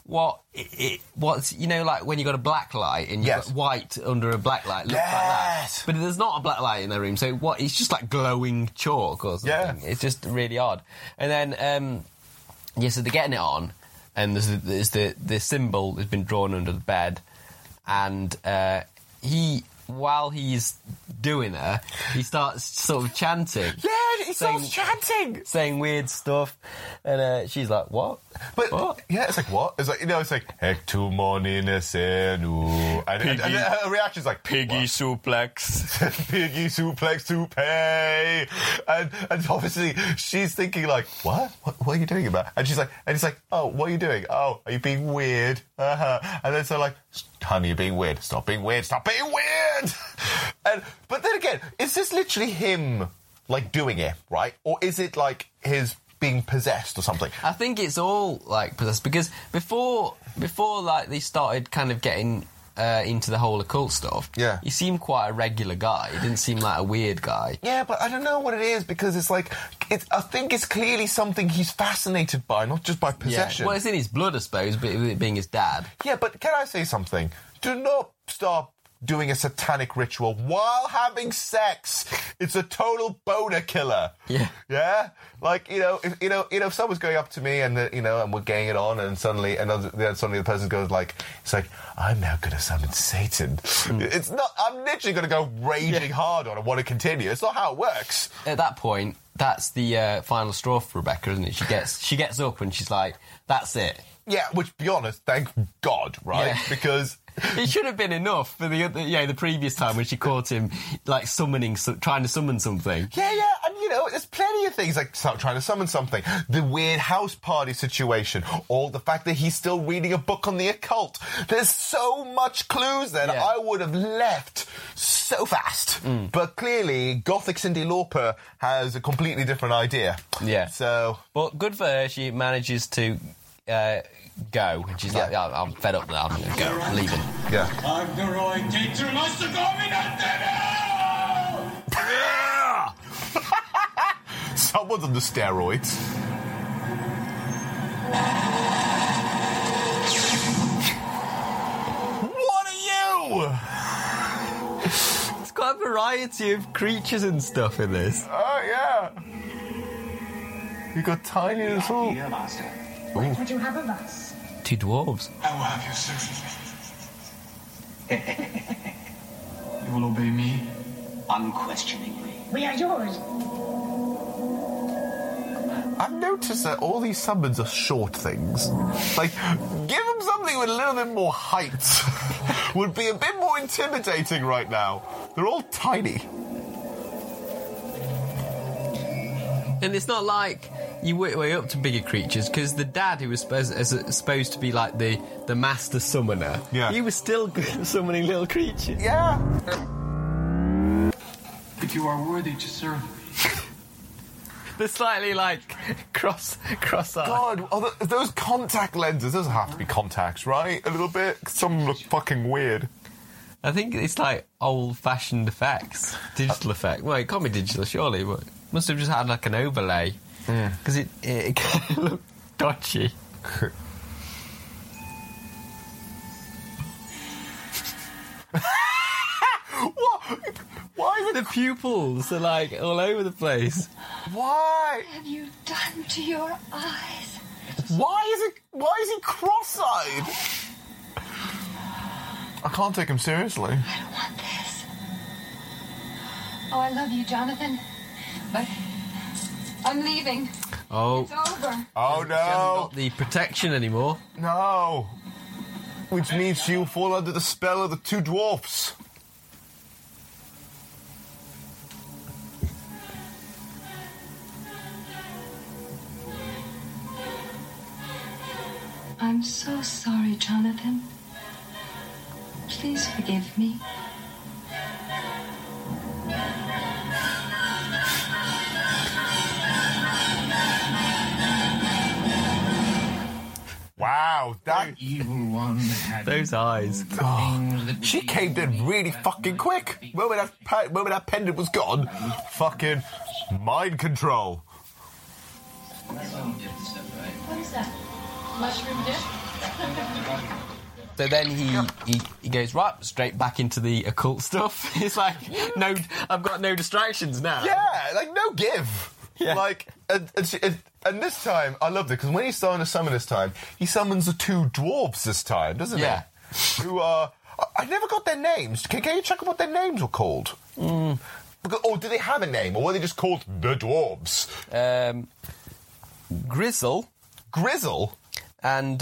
what's, you know, like when you got a black light and you've got white under a black light. Looks like that. But there's not a black light in the room, so it's just like glowing chalk or something. Yeah. It's just really odd. And then, so they're getting it on, and there's the symbol that's been drawn under the bed, and while he's doing it, he starts sort of chanting. Yeah, he starts chanting! Saying weird stuff. And she's like, what? But, what? Yeah, it's like, what? It's like, you know, it's like, Hectu monine senu. And her reaction's like, Piggy what? Suplex. Piggy suplex to pay. And obviously, she's thinking like, what? What are you doing about? And she's like, oh, what are you doing? Oh, are you being weird? And then so like, honey, you're being weird. Stop being weird. Stop being weird! But then again, is this literally him, like, doing it, right? Or is it, like, his being possessed or something? I think it's all, like, possessed, because before like, they started kind of getting into the whole occult stuff, he seemed quite a regular guy. He didn't seem like a weird guy. Yeah, but I don't know what it is, because it's like, I think it's clearly something he's fascinated by, not just by possession. Yeah. Well, it's in his blood, I suppose, but it being his dad. Yeah, but can I say something? Do not stop doing a satanic ritual while having sex. It's a total boner killer. Yeah. Yeah? Like, if someone's going up to me and, and we're getting it on and suddenly the person goes like, it's like, I'm now going to summon Satan. It's not, I'm literally going to go raging hard on and want to continue. It's not how it works. At that point, that's the final straw for Rebecca, isn't it? She gets up and she's like, that's it. Yeah, which, to be honest, thank God, right? Yeah. Because it should have been enough for the previous time when she caught him, like, trying to summon something. Yeah, and, there's plenty of things, like trying to summon something, the weird house party situation, or the fact that he's still reading a book on the occult. There's so much clues there that I would have left so fast. But clearly, Gothic Cyndi Lauper has a completely different idea. Yeah. So... But good for her, she manages to... go, and she's like, I'm fed up now, I'm going to go, I'm leaving. Yeah. Someone's on the steroids. What are you? It's quite a variety of creatures and stuff in this. Oh, yeah. You got tiny little... What would you have of us? 2 dwarves. I will have your sex. You will obey me? Unquestioningly. We are yours. I've noticed that all these summons are short things. Like, give them something with a little bit more height. Would be a bit more intimidating right now. They're all tiny. And it's not like you work your way up to bigger creatures, because the dad, who was supposed to be like the master summoner, he was still summoning little creatures. Yeah. But you are worthy to serve me. They're slightly like cross-eyed. God, those contact lenses, those have to be contacts, right? A little bit? Some of them look fucking weird. I think it's like old-fashioned effects. Digital effect. Well, it can't be digital, surely, but must have just had like an overlay. Because it kind of looked dodgy. What? Why the pupils are like all over the place? Why? What have you done to your eyes? Why is he cross-eyed? I can't take him seriously. I don't want this. Oh, I love you, Jonathan. But I'm leaving. Oh. It's over. Oh, She hasn't no. got the protection anymore. No. Which means she'll fall under the spell of the two dwarfs. I'm so sorry, Jonathan. Please forgive me. Wow, that evil one had Those eyes. She caved in really fucking quick. Moment that pendant was gone, fucking mind control. What is that? Mushroom dip? So then he goes right straight back into the occult stuff. It's like, no, I've got no distractions now. Yeah, like no give. Yeah. Like, and this time, I loved it, because when he's starting to summon this time, he summons the two dwarves this time, doesn't Yeah. he? Who are... I never got their names. Can you check what their names were called? Because, or did they have a name, or were they just called the dwarves? Grizzle. Grizzle? And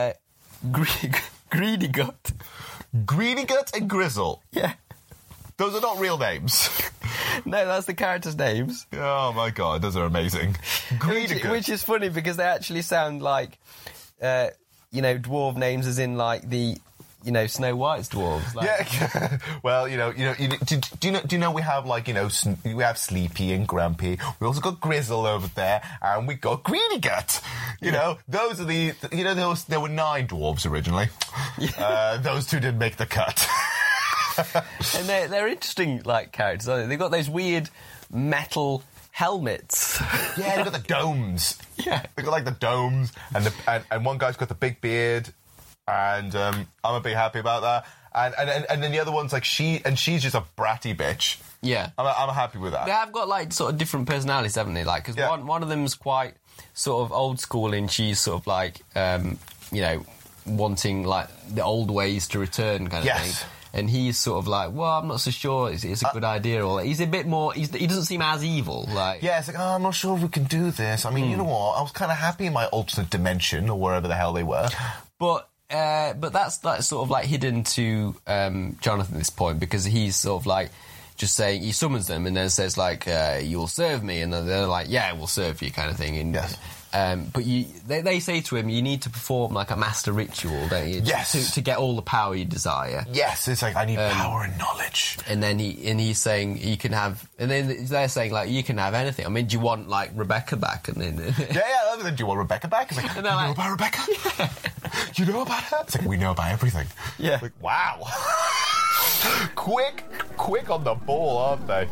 Greedy Gut. Greedy Gut and Grizzle? Yeah. Those are not real names. No, that's the characters' names. Oh my god, those are amazing. Greedy Gut. Which is funny because they actually sound like, dwarf names, as in like the, Snow White's dwarves. Like. Yeah. Well, do you know we have we have Sleepy and Grumpy. We also got Grizzle over there, and we got Greedy Gut. Those are there were 9 dwarves originally. Yeah. Those 2 didn't make the cut. And they're interesting, like, characters, aren't they? They've got those weird metal helmets. Yeah, they've got the domes. Yeah. They've got, like, the domes, and one guy's got the big beard, and I'm a bit happy about that. And then the other one's, like, she's just a bratty bitch. Yeah. I'm happy with that. They have got, like, sort of different personalities, haven't they? Like, because one of them's quite sort of old school, and she's sort of, like, wanting, like, the old ways to return kind of thing. And he's sort of like, well, I'm not so sure it's a good idea. Or he's a bit more... he doesn't seem as evil. Like, yeah, it's like, I'm not sure if we can do this. I mean, you know what? I was kind of happy in my alternate dimension, or wherever the hell they were. But that's sort of like hidden to Jonathan at this point, because he's sort of like just saying, he summons them and then says like, you'll serve me. And they're like, yeah, we'll serve you, kind of thing. And, yes. But they say to him, you need to perform like a master ritual, don't you? Yes. To get all the power you desire. Yes, it's like, I need power and knowledge. And then he's saying you can have, and then they're saying like, you can have anything. I mean, do you want like Rebecca back? And then yeah. Do you want Rebecca back? It's like, you know about Rebecca? Yeah. You know about her? It's like, we know about everything. Yeah. Like, wow. quick on the ball, aren't they?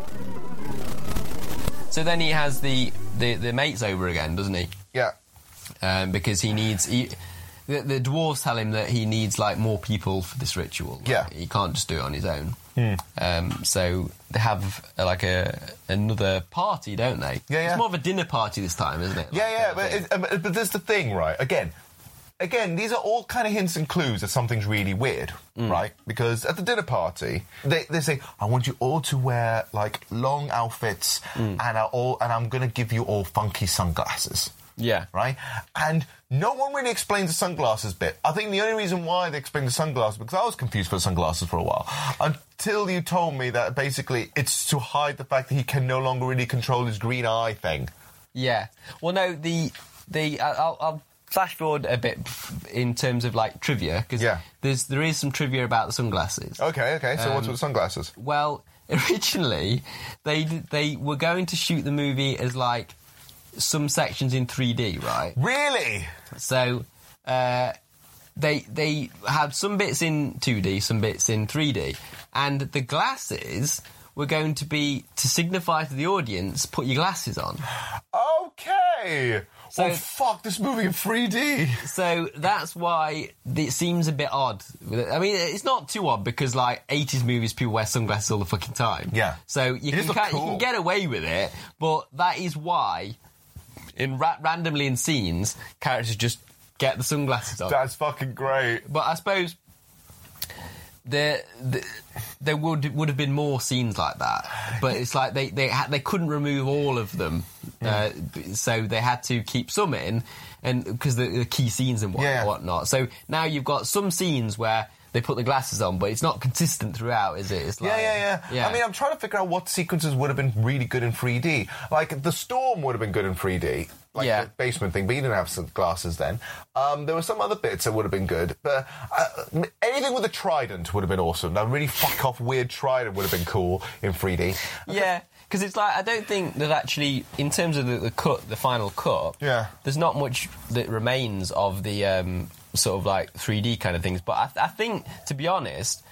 So then he has the mates over again, doesn't he? Yeah. Because he needs... The dwarves tell him that he needs, like, more people for this ritual. Like, yeah. He can't just do it on his own. So they have, another party, don't they? Yeah. It's more of a dinner party this time, isn't it? But there's the thing, right? Again, these are all kind of hints and clues that something's really weird, right? Because at the dinner party, they say, I want you all to wear, like, long outfits, and I'm going to give you all funky sunglasses. Yeah. Right? And no one really explains the sunglasses bit. I think the only reason why they explained the sunglasses, because I was confused for the sunglasses for a while, until you told me that basically it's to hide the fact that he can no longer really control his green eye thing. Yeah. Well, no, I'll flash forward a bit in terms of like trivia, because there is some trivia about the sunglasses. Okay. So what's with the sunglasses? Well, originally they were going to shoot the movie as like some sections in 3D, right? Really? So they had some bits in 2D, some bits in 3D, and the glasses were going to be to signify to the audience, put your glasses on. Okay. So, fuck, this movie in 3D. So that's why it seems a bit odd. I mean, it's not too odd because, like, 80s movies, people wear sunglasses all the fucking time. Yeah. So you can get away with it, but that is why, randomly in scenes, characters just get the sunglasses on. That's fucking great. But I suppose there would have been more scenes like that, but it's like they couldn't remove all of them, so they had to keep some in, and because the key scenes and whatnot. So now you've got some scenes where they put the glasses on, but it's not consistent throughout, is it? It's like, yeah. I mean, I'm trying to figure out what sequences would have been really good in 3D. Like, the storm would have been good in 3D. Like the basement thing, but you didn't have some glasses then. There were some other bits that would have been good, but anything with a trident would have been awesome. That really fuck off weird trident would have been cool in 3D. Yeah, because it's like, I don't think that actually, in terms of the final cut, there's not much that remains of the sort of like 3D kind of things. But I think, to be honest,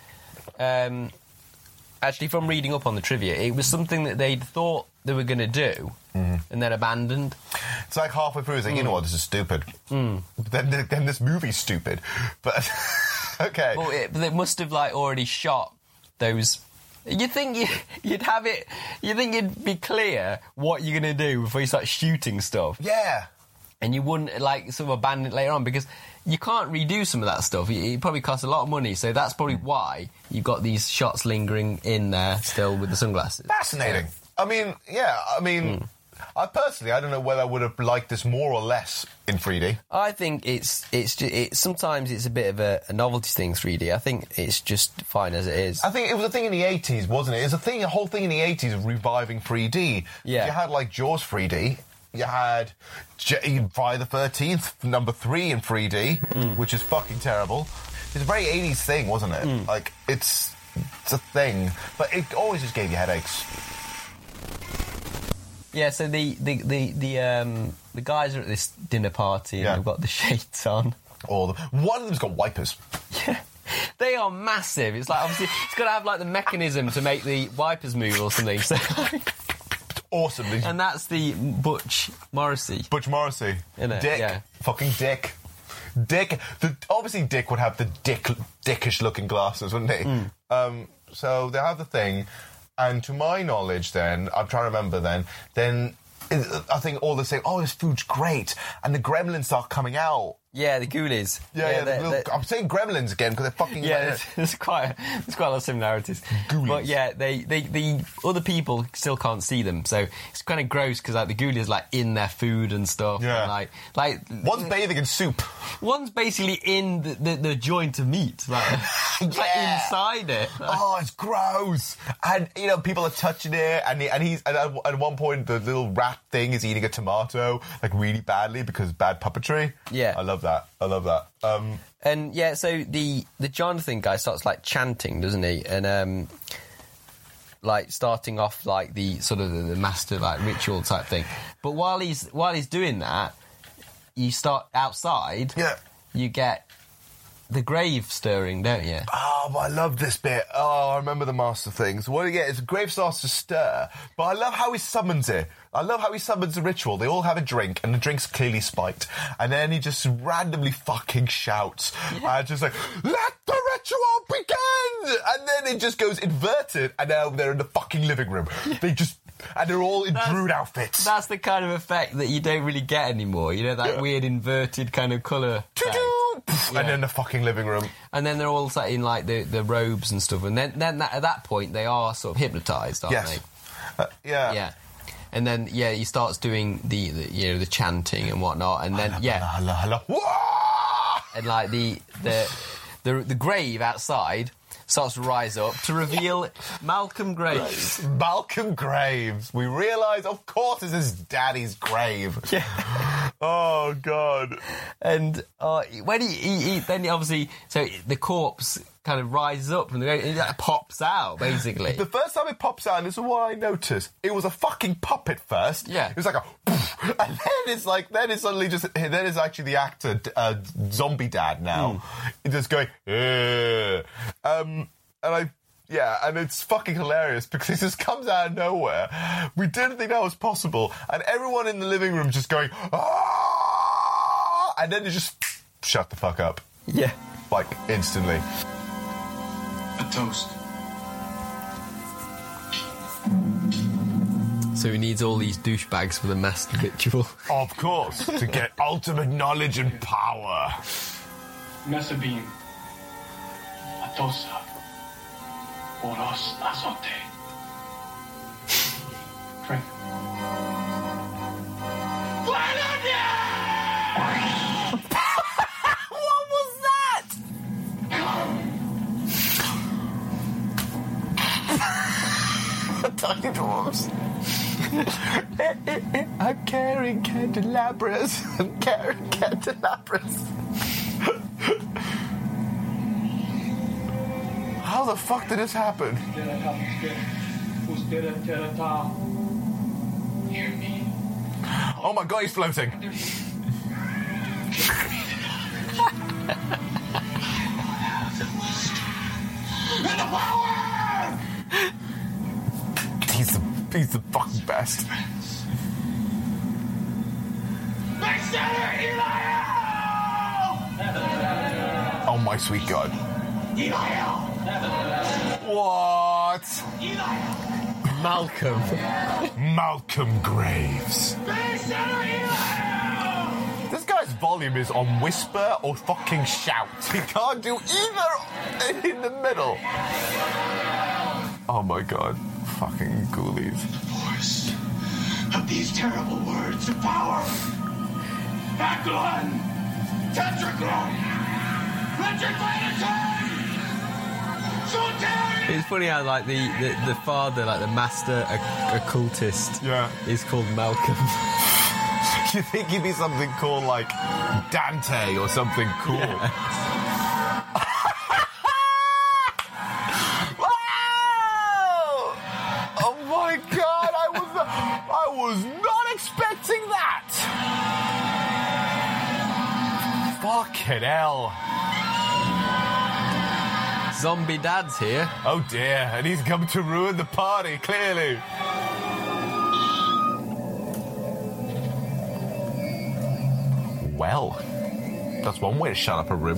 actually from reading up on the trivia, it was something that they'd thought they were going to do and then abandoned. It's like halfway through, it's like, you know what, this is stupid. Then this movie's stupid. But, okay. But they must have, like, already shot those... You'd think you'd have it... You'd think you'd be clear what you're going to do before you start shooting stuff. Yeah. And you wouldn't, like, sort of abandon it later on, because you can't redo some of that stuff. It probably costs a lot of money, so that's probably why you've got these shots lingering in there still with the sunglasses. Fascinating. Yeah. I mean, I personally, I don't know whether I would have liked this more or less in 3D. I think it's sometimes it's a bit of a novelty thing, 3D. I think it's just fine as it is. I think it was a thing in the 80s, wasn't it? It was a whole thing in the 80s of reviving 3D. Yeah. You had, like, Jaws 3D. You had Friday the 13th, number 3 in 3D, which is fucking terrible. It's a very 80s thing, wasn't it? Like, it's a thing. But it always just gave you headaches. Yeah, so the guys are at this dinner party and they've got the shades on. One of them's got wipers. Yeah. They are massive. It's like, obviously, it's got to have, like, the mechanism to make the wipers move or something. So, like, awesome. And that's the Butch Morrissey. Butch Morrissey. Innit? Dick. Yeah. Fucking Dick. Dick. Obviously, Dick would have the dickish-looking glasses, wouldn't he? So they have the thing, and to my knowledge then, I'm trying to remember then I think all they say, oh, this food's great, and the gremlins start coming out. Yeah, the ghoulies. I'm saying gremlins again because they're fucking... Yeah, there's quite a lot of similarities. Ghoulies. But yeah, the other people still can't see them, so it's kind of gross because, like, the ghoulies, like, in their food and stuff. Yeah. And, like one's bathing in soup. One's basically in the joint of meat, like inside it. Oh, it's gross. And, you know, people are touching it, and at one point the little rat thing is eating a tomato, like, really badly because of bad puppetry. Yeah. I love that. And yeah, so the Jonathan guy starts, like, chanting, doesn't he? And like, starting off, like, the sort of the master, like, ritual type thing. But while he's doing that, you start outside. Yeah. You get the grave stirring, don't you? Oh, I love this bit. Oh, I remember the master things. What you get is the grave starts to stir, but I love how he summons it. I love how he summons the ritual. They all have a drink, and the drink's clearly spiked. And then he just randomly fucking shouts. And just like, let the ritual begin! And then it just goes inverted, and now they're in the fucking living room. And they're all in druid outfits. That's the kind of effect that you don't really get anymore. You know, that weird inverted kind of colour. And then the fucking living room. And then they're all sat in, like, the robes and stuff. And then at that point, they are sort of hypnotised, aren't they? Yeah. And then, he starts doing the chanting and whatnot. And then, and, like, the grave outside starts to rise up to reveal Malcolm Graves. Malcolm Graves. We realise, of course, it's his daddy's grave. Yeah. Oh, God. And when he then obviously, so the corpse kind of rises up from the grave and it pops out, basically. The first time it pops out, and this is what I noticed, it was a fucking puppet first. Yeah. It was like a... And then it's suddenly just... Then it's actually the actor, Zombie Dad now. Just going... and it's fucking hilarious because it just comes out of nowhere. We didn't think that was possible. And everyone in the living room just going, ah! and then they just shut the fuck up. Yeah. Like, instantly. A toast. So he needs all these douchebags for the master ritual. Of course, to get ultimate knowledge and power. Mesa bean. Atosa. Oros azote. Drink. What was that? Tiny dwarves. I'm carrying candelabras. I'm carrying candelabras. How the fuck did this happen? Oh my god, he's floating. He's the fucking best. Oh my sweet god. What? Malcolm. Malcolm Graves. This guy's volume is on whisper or fucking shout. He can't do either in the middle. Oh my god. Fucking ghoulies. The force of these terrible words of power. Bakulon! Tetraglon! Retrogranatron! It's funny how, like, the father, like, the master occultist, is called Malcolm. You think he'd be something called, like, Dante or something cool? Yeah. Oh my god, I was not expecting that! Fucking hell. Zombie Dad's here. Oh dear, and he's come to ruin the party, clearly. Well, that's one way to shut up a room.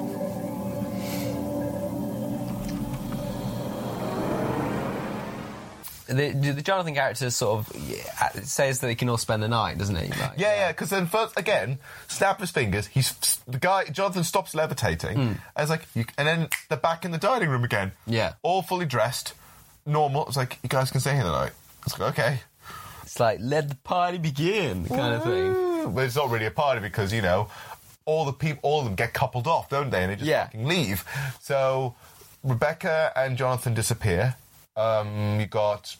The Jonathan character sort of says that he can all spend the night, doesn't he? Like, yeah, because then first, again, snap his fingers, Jonathan stops levitating, and it's like, and then they're back in the dining room again. Yeah. All fully dressed, normal. It's like, you guys can stay here tonight. It's like, okay. It's like, let the party begin, kind of thing. But it's not really a party because, you know, all of them get coupled off, don't they? And they just fucking leave. So Rebecca and Jonathan disappear. You got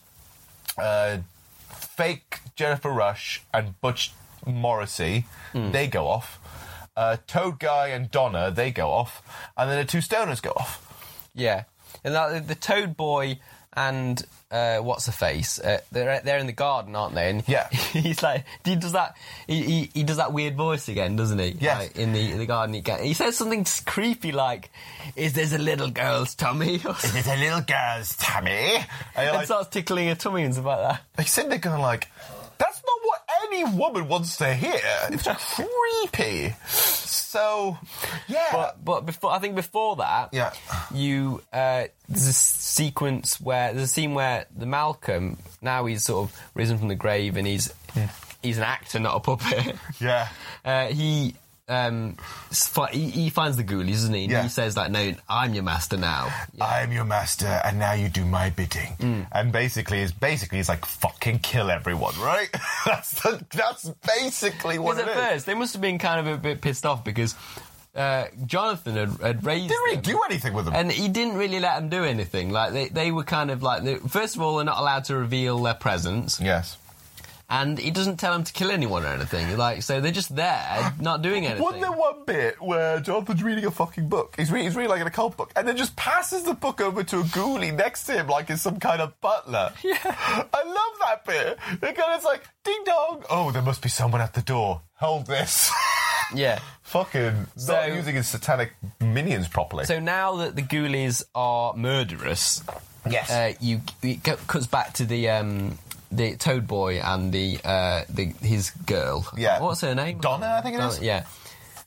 fake Jennifer Rush and Butch Morrissey. They go off. Toad Guy and Donna, they go off. And then the two stoners go off. Yeah. And the Toad Boy and what's her face? They're in the garden, aren't they? And yeah, he's like, he does that weird voice again, doesn't he? Yes. Like, in the garden, he says something creepy like, "Is this a little girl's tummy?" Is it a little girl's tummy? And starts tickling her tummy and stuff like that. They said they're going like, that's not what any woman wants to hear. It's creepy. So, yeah. But before that, there's a sequence where there's a scene where the Malcolm, now he's sort of risen from the grave and he's an actor, not a puppet. Yeah. He finds the ghoulies, doesn't he? And he says like, "No, I'm your master now. I'm your master, and now you do my bidding." And basically, it's like fucking kill everyone, right? that's basically what it is. At first, they must have been kind of a bit pissed off because Jonathan had raised. Didn't really do anything with them, and he didn't really let them do anything. Like they were kind of like, first of all, they're not allowed to reveal their presence. Yes. And he doesn't tell them to kill anyone or anything. Like, so they're just there, not doing anything. Wasn't there one bit where Jonathan's reading a fucking book? He's reading like an occult book, and then just passes the book over to a ghoulie next to him like it's some kind of butler. Yeah. I love that bit. It's like, ding dong. Oh, there must be someone at the door. Hold this. Yeah. Fucking not using his satanic minions properly. So now that the ghoulies are murderous, yes, it cuts back to the Toad Boy and his girl. Yeah. What's her name? Donna, I think it is. Yeah.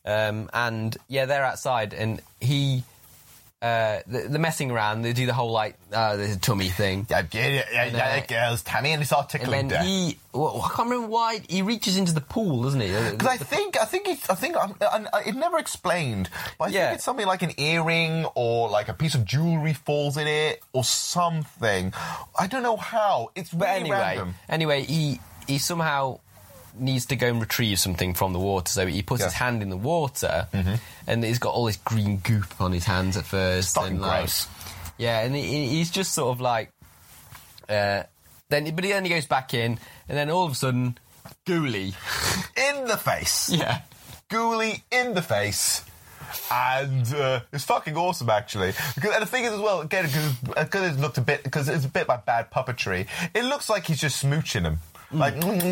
And yeah, they're outside, and he. They're messing around. They do the whole there's a tummy thing. Yeah, girls, Tammy, and they start tickling. And then I can't remember why he reaches into the pool, doesn't he? Because I think it never explained. But I think it's something like an earring or like a piece of jewelry falls in it or something. I don't know how. It's really random. Anyway, he somehow needs to go and retrieve something from the water, so he puts his hand in the water, and he's got all this green goop on his hands at first. And gross. Yeah, and he's just sort of like, but then he goes back in, and then all of a sudden, Ghoulie in the face. Yeah, Ghoulie in the face. And it's fucking awesome, actually. And the thing is, as well, again, because it's looked because it's a bit like bad puppetry. It looks like he's just smooching him. Like,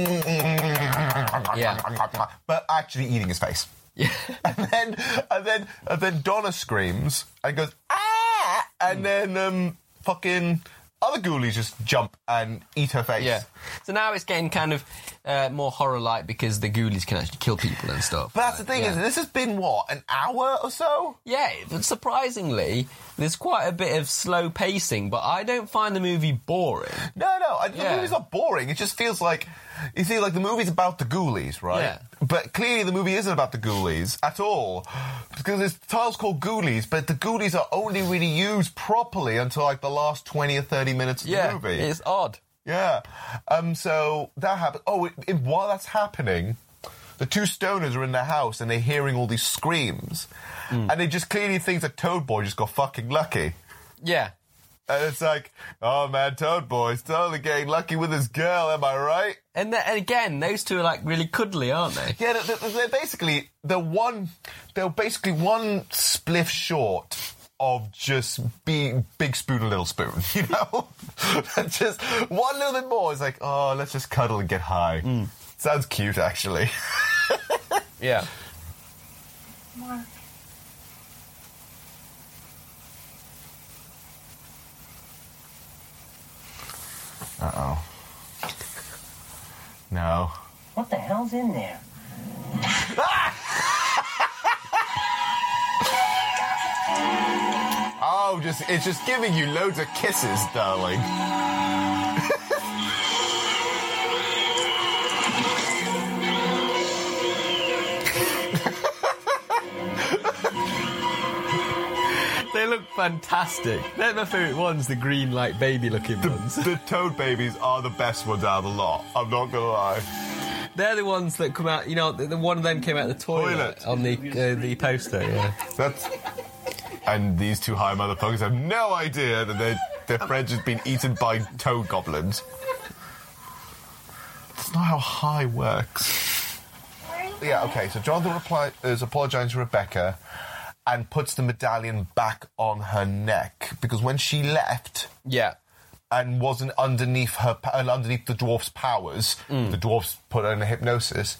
but actually eating his face. Yeah. and then Donna screams and goes, ah! And then fucking other ghoulies just jump and eat her face. Yeah. So now it's getting kind of more horror-like because the ghoulies can actually kill people and stuff. But that's the thing, is this has been, what, an hour or so? Yeah, but surprisingly, there's quite a bit of slow pacing, but I don't find the movie boring. No, the movie's not boring. It just feels like, you see, like the movie's about the ghoulies, right? Yeah. But clearly the movie isn't about the ghoulies at all. Because the title's called Ghoulies, but the ghoulies are only really used properly until like the last 20 or 30 minutes of the movie. It's odd. Yeah. So that happened. Oh, while that's happening, the two stoners are in their house and they're hearing all these screams. And they just clearly think that Toad Boy just got fucking lucky. Yeah. And it's like, oh man, Toad Boy's totally getting lucky with his girl, am I right? And again, those two are like really cuddly, aren't they? Yeah, they're basically one spliff short of just being Big Spoon and Little Spoon, you know? Just one little bit more. It's like, oh, let's just cuddle and get high. Sounds cute, actually. Yeah. Mark. Uh-oh. No. What the hell's in there? Oh, it's just giving you loads of kisses, darling. They look fantastic. They're my favourite ones, the green, like, baby-looking ones. The Toad babies are the best ones out of the lot. I'm not gonna lie. They're the ones that come out, you know, the one of them came out of the toilet. On the poster, yeah. And these two high motherfuckers have no idea that their friend has been eaten by toad goblins. That's not how high works. Yeah, okay, so Jonathan is apologising to Rebecca and puts the medallion back on her neck, because when she left... Yeah. And wasn't underneath the dwarf's powers, the dwarfs put her in a hypnosis,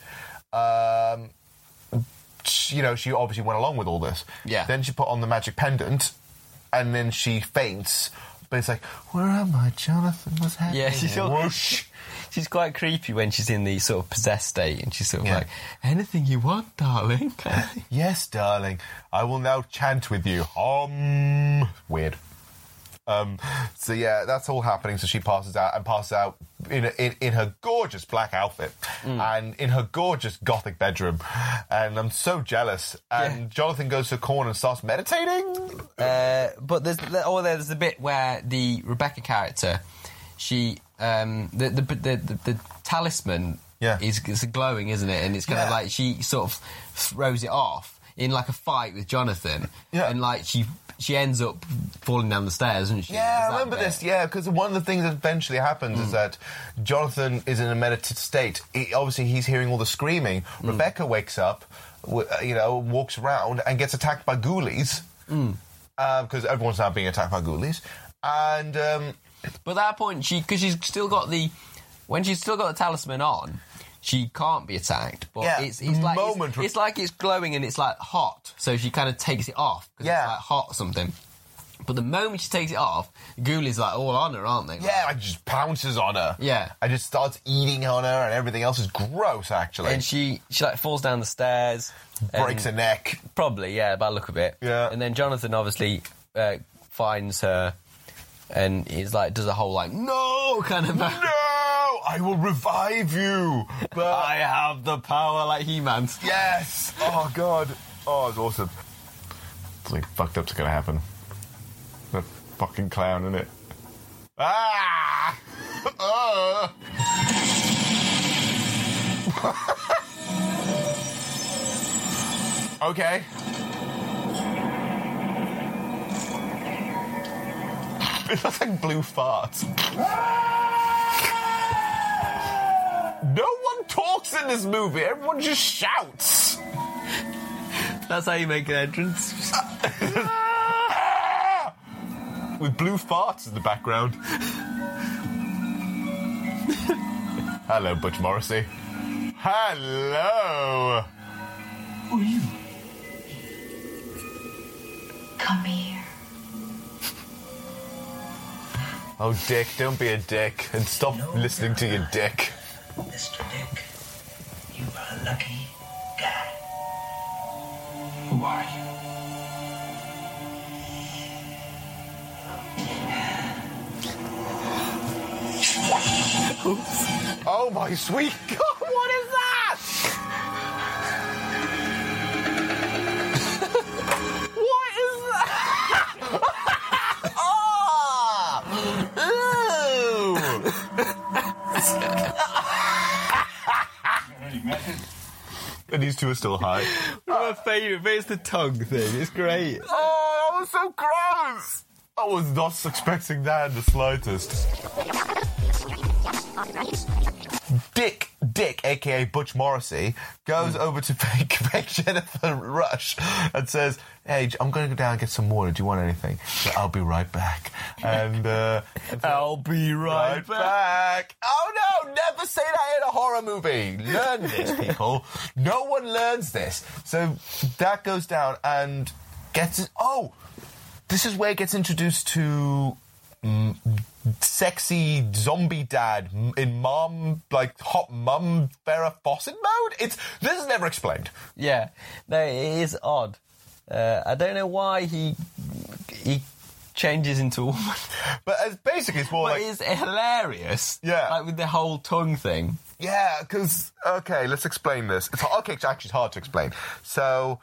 she obviously went along with all this. Yeah. Then she put on the magic pendant, and then she faints. But it's like, where am I, Jonathan? What's happening? Yeah, she's quite creepy when she's in the sort of possessed state, and she's sort of like, anything you want, darling. Yes, darling. I will now chant with you. Weird. So yeah, that's all happening. So she passes out in her gorgeous black outfit and in her gorgeous gothic bedroom, and I'm so jealous. And Jonathan goes to a corner and starts meditating. But there's the bit where the Rebecca character, she the talisman is glowing, isn't it? And it's kind of like she sort of throws it off in like a fight with Jonathan, and like she ends up falling down the stairs, doesn't she? Yeah, I remember this, because one of the things that eventually happens is that Jonathan is in a meditative state. Obviously, he's hearing all the screaming. Rebecca wakes up, walks around and gets attacked by ghoulies, because everyone's now being attacked by ghoulies. And but at that point, when she's still got the talisman on, she can't be attacked, but it's like it's glowing and it's like hot, so she kind of takes it off because it's like hot or something. But the moment she takes it off, Ghoulies like all on her, aren't they? Yeah, like just pounces on her. Yeah. And just starts eating on her, and everything else is gross, actually. And she like falls down the stairs. Breaks her neck. Probably, yeah, by the look of it. Yeah. And then Jonathan obviously finds her and he's like, does a whole like, no, kind of... No! I will revive you! But I have the power like He-Man. Yes! Oh, God. Oh, it's awesome. Something fucked up's gonna happen. That fucking clown, isn't it? Ah! Okay. It looks like blue farts. No one talks in this movie. Everyone just shouts. That's how you make an entrance. With blue farts in the background. Hello, Butch Morrissey. Hello. Who are you? Come here. Oh, Dick, don't be a dick and stop listening to your dick. Mr. Dick, you are a lucky guy. Who are you? Oh, my sweet God, what is that? What is that? And these two are still high. My favourite bit is the tongue thing. It's great. Oh, that was so gross. I was not expecting that in the slightest. Dick, a.k.a. Butch Morrissey, goes over to fake Jennifer Rush and says, hey, I'm going to go down and get some water. Do you want anything? So I'll be right back. And I'll be right back. Oh, no, never say that in a horror movie. Learn this, people. No one learns this. So that goes down and gets... Oh, this is where it gets introduced to... sexy zombie dad in hot mum Farrah Fawcett mode. This is never explained. Yeah, no, it is odd. I don't know why he changes into a woman, but basically it's more but it's hilarious. Yeah, like with the whole tongue thing. Yeah, because let's explain this. It's actually hard to explain. So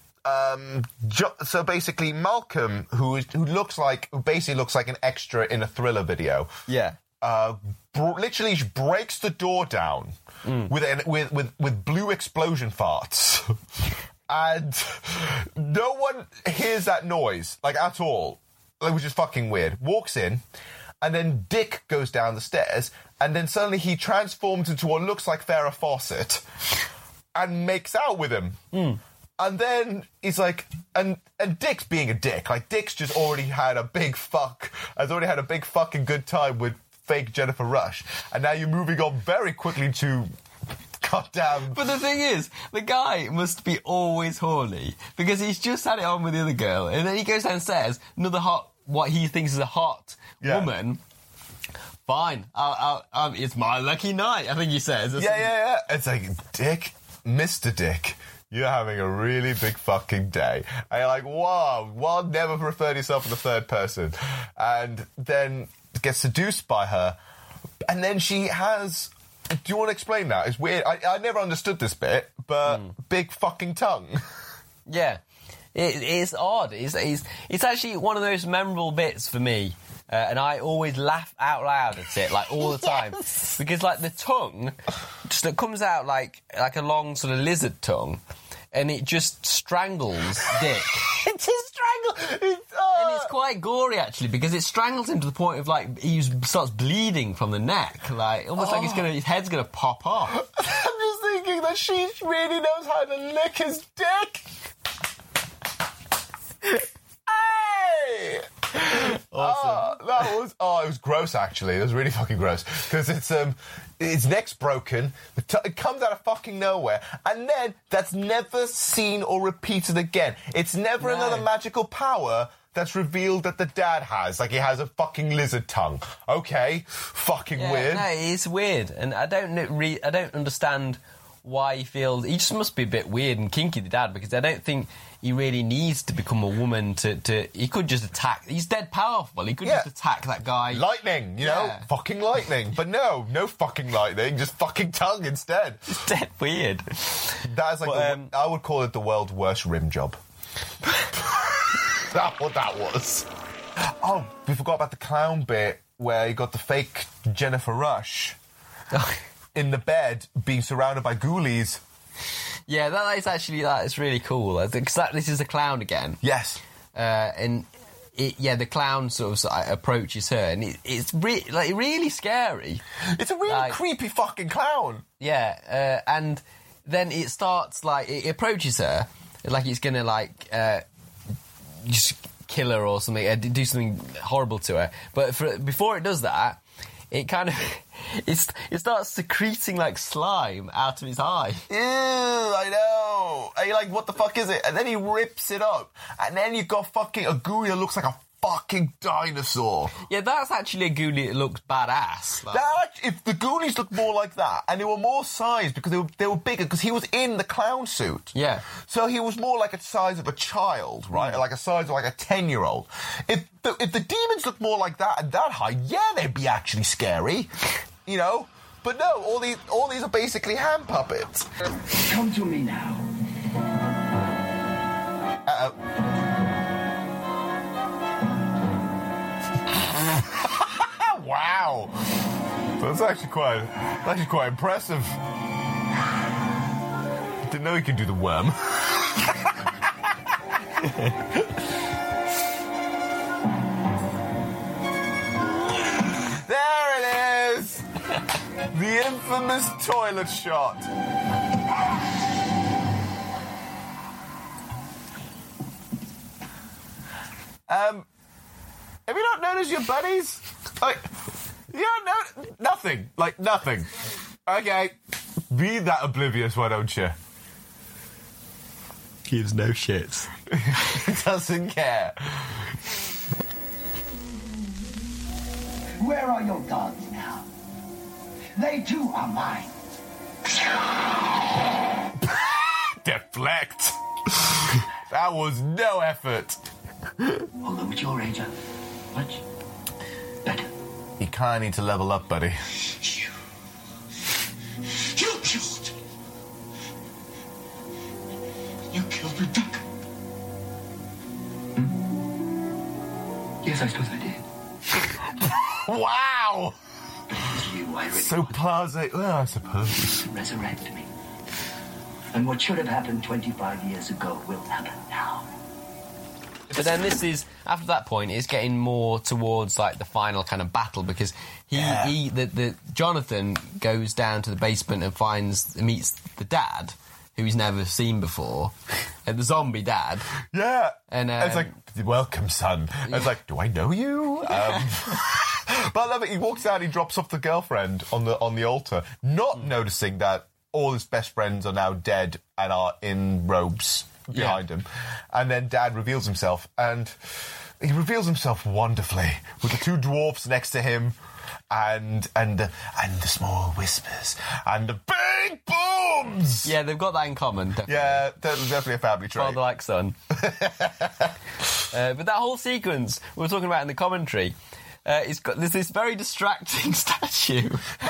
basically Malcolm, who basically looks like an extra in a Thriller video. Yeah. Literally breaks the door down with blue explosion farts. And no one hears that noise, like, at all. Like, which is fucking weird. Walks in, and then Dick goes down the stairs, and then suddenly he transforms into what looks like Farrah Fawcett and makes out with him. And then he's like, and Dick's being a dick. Like, Dick's just already had a big fucking good time with fake Jennifer Rush. And now you're moving on very quickly to cut down. But the thing is, the guy must be always horny because he's just had it on with the other girl. And then he goes downstairs, what he thinks is a hot woman. Fine. It's my lucky night, I think he says. Yeah. It's like, Dick, Mr. Dick, you're having a really big fucking day. And you're like, wow, never refer to yourself in the third person. And then gets seduced by her. And then she has... Do you want to explain that? It's weird. I never understood this bit, but big fucking tongue. Yeah. It's odd. It's actually one of those memorable bits for me. And I always laugh out loud at it, like, all the time. Because, like, the tongue just it comes out like a long sort of lizard tongue, and it just strangles Dick. It just strangles... And it's quite gory, actually, because it strangles him to the point of, like, he starts bleeding from the neck. Like, almost like his head's going to pop off. I'm just thinking that she really knows how to lick his dick. Hey! Awesome. It was gross, actually. It was really fucking gross. Because its neck's broken, it comes out of fucking nowhere, and then that's never seen or repeated again. It's never another magical power that's revealed that the dad has. Like, he has a fucking lizard tongue. Okay, fucking weird. No, it's weird, and I don't understand why he feels... He just must be a bit weird and kinky, the dad, because I don't think he really needs to become a woman to... He could just attack... He's dead powerful. He could just attack that guy. Lightning, you know? Fucking lightning. But no fucking lightning, just fucking tongue instead. It's dead weird. That is like... I would call it the world's worst rim job. That's what that was. Oh, we forgot about the clown bit where you got the fake Jennifer Rush in the bed being surrounded by ghoulies. Yeah, that is really cool. This is the clown again. Yes. And the clown sort of approaches her, and it's really scary. It's a really creepy fucking clown. Yeah, and then it starts it approaches her like it's gonna just kill her or something, do something horrible to her. But before it does that, it kind of it starts secreting slime out of his eye. Ew, I know. And you're like, what the fuck is it? And then he rips it up, and then you got fucking a ghoulie that looks like a fucking dinosaur. Yeah, that's actually a ghoulie that looks badass. If the ghoulies looked more like that, and they were more sized because they were bigger, because he was in the clown suit. Yeah. So he was more like a size of a child, right? Like a size of a 10-year-old. If the demons looked more like that and that high, yeah, they'd be actually scary, you know. But no, all these are basically hand puppets. Come to me now. Wow, that's actually quite impressive. Didn't know he could do the worm. There it is, the infamous toilet shot. Have you not noticed your buddies? You don't know nothing. Nothing. Okay. Be that oblivious, why don't you? Gives no shits. Doesn't care. Where are your gods now? They too are mine. Deflect. That was no effort. Although at your age, much better. You kind of need to level up, buddy. You killed Rebecca. Yes, I suppose I did. Wow! You, I really so blasé. Well, I suppose. Resurrect me. And what should have happened 25 years ago will happen now. But then after that point, it's getting more towards the final kind of battle, because the Jonathan goes down to the basement and meets the dad, who he's never seen before, and the zombie dad. Yeah. And it's like, welcome, son. Yeah. It's like, do I know you? But I love it. He walks out, he drops off the girlfriend on the altar, not noticing that all his best friends are now dead and are in robes behind him. And then Dad reveals himself, and he reveals himself wonderfully with the two dwarfs next to him, and the small whispers and the big booms. Yeah, they've got that in common. Definitely. Yeah, definitely a family trait. Father like son. But that whole sequence we were talking about in the commentary, there's this very distracting statue.